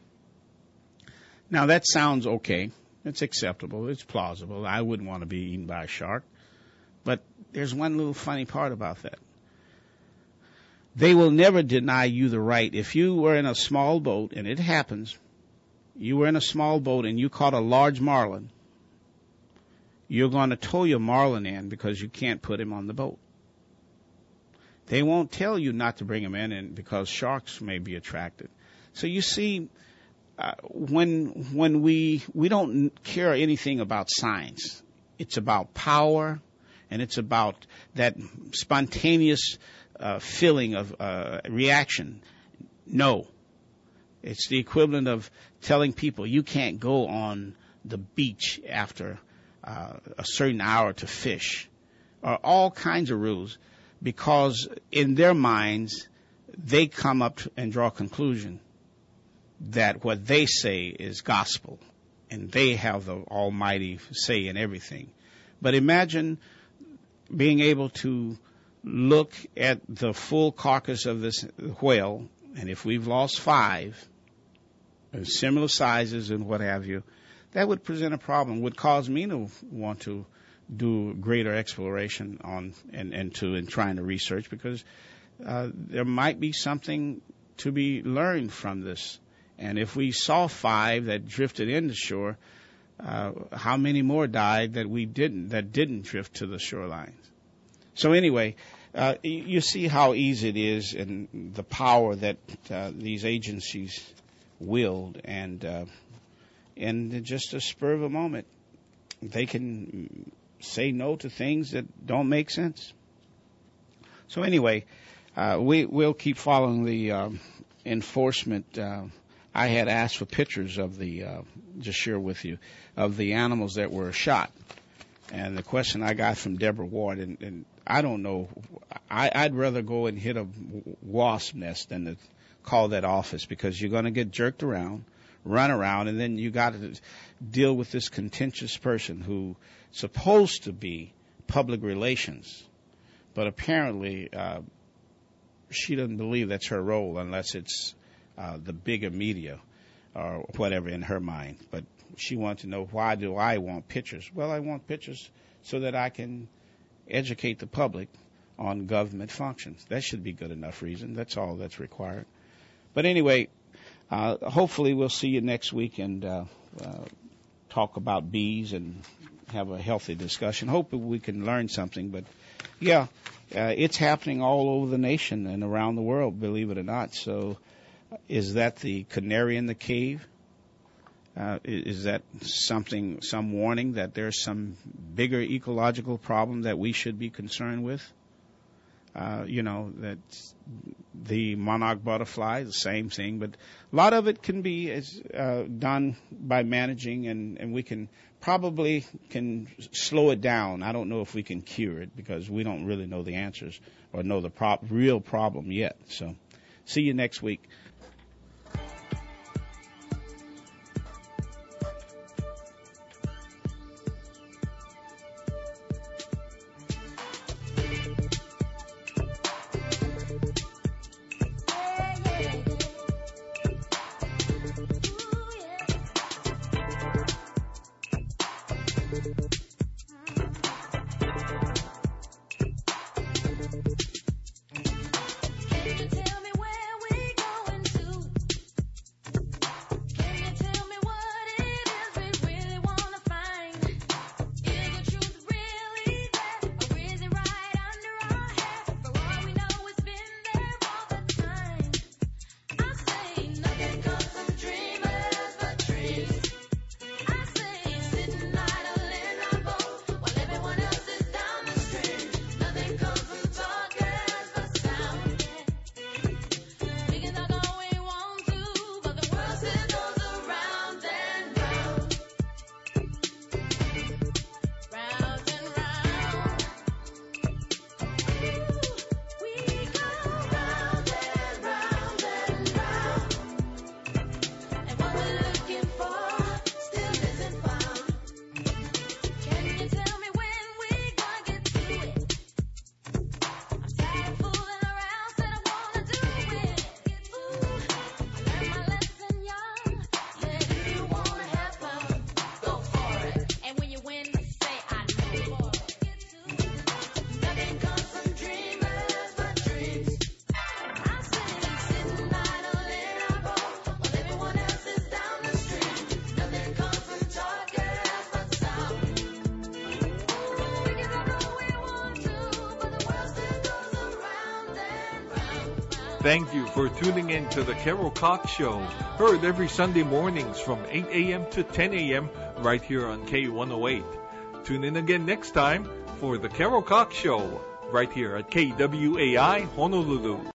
Now, that sounds okay. It's acceptable. It's plausible. I wouldn't want to be eaten by a shark. But there's one little funny part about that. They will never deny you the right. If you were in a small boat, and it happens, you were in a small boat and you caught a large marlin, you're going to tow your marlin in because you can't put him on the boat. They won't tell you not to bring him in and because sharks may be attracted. So you see, uh, when when we we don't care anything about science, it's about power. And it's about that spontaneous uh, feeling of uh, reaction. No. It's the equivalent of telling people you can't go on the beach after uh, a certain hour to fish. Or all kinds of rules because in their minds they come up and draw a conclusion that what they say is gospel and they have the almighty say in everything. But imagine being able to look at the full carcass of this whale, and if we've lost five, similar sizes and what have you, that would present a problem, would cause me to want to do greater exploration on and, and to in trying to research, because uh, there might be something to be learned from this. And if we saw five that drifted into shore, uh, how many more died that we didn't, that didn't drift to the shorelines? So anyway, uh, you see how easy it is and the power that uh, these agencies wield, and uh, in just a spur of a moment, they can say no to things that don't make sense. So anyway, uh, we, we'll keep following the um, enforcement. Uh, I had asked for pictures of the, uh, just share with you, of the animals that were shot. And the question I got from Deborah Ward, and, and I don't know, I, I'd rather go and hit a wasp nest than to call that office, because you're going to get jerked around, run around, and then you got to deal with this contentious person who's supposed to be public relations, but apparently uh, she doesn't believe that's her role unless it's uh, the bigger media or whatever in her mind. But she wants to know, why do I want pictures? Well, I want pictures so that I can educate the public on government functions. That should be good enough reason. That's all that's required. But anyway, uh, hopefully we'll see you next week and uh, uh, talk about bees and have a healthy discussion. Hopefully we can learn something. But, yeah, uh, it's happening all over the nation and around the world, believe it or not. So is that the canary in the cave? Uh, is that something, some warning that there's some bigger ecological problem that we should be concerned with? Uh, you know, that the monarch butterfly, the same thing, but a lot of it can be as, uh, done by managing, and, and we can probably can slow it down. I don't know if we can cure it, because we don't really know the answers or know the pro- real problem yet. So see you next week. Thank you for tuning in to the Carol Cox Show, heard every Sunday mornings from eight a.m. to ten a.m. right here on K one oh eight. Tune in again next time for the Carol Cox Show, right here at K W A I Honolulu.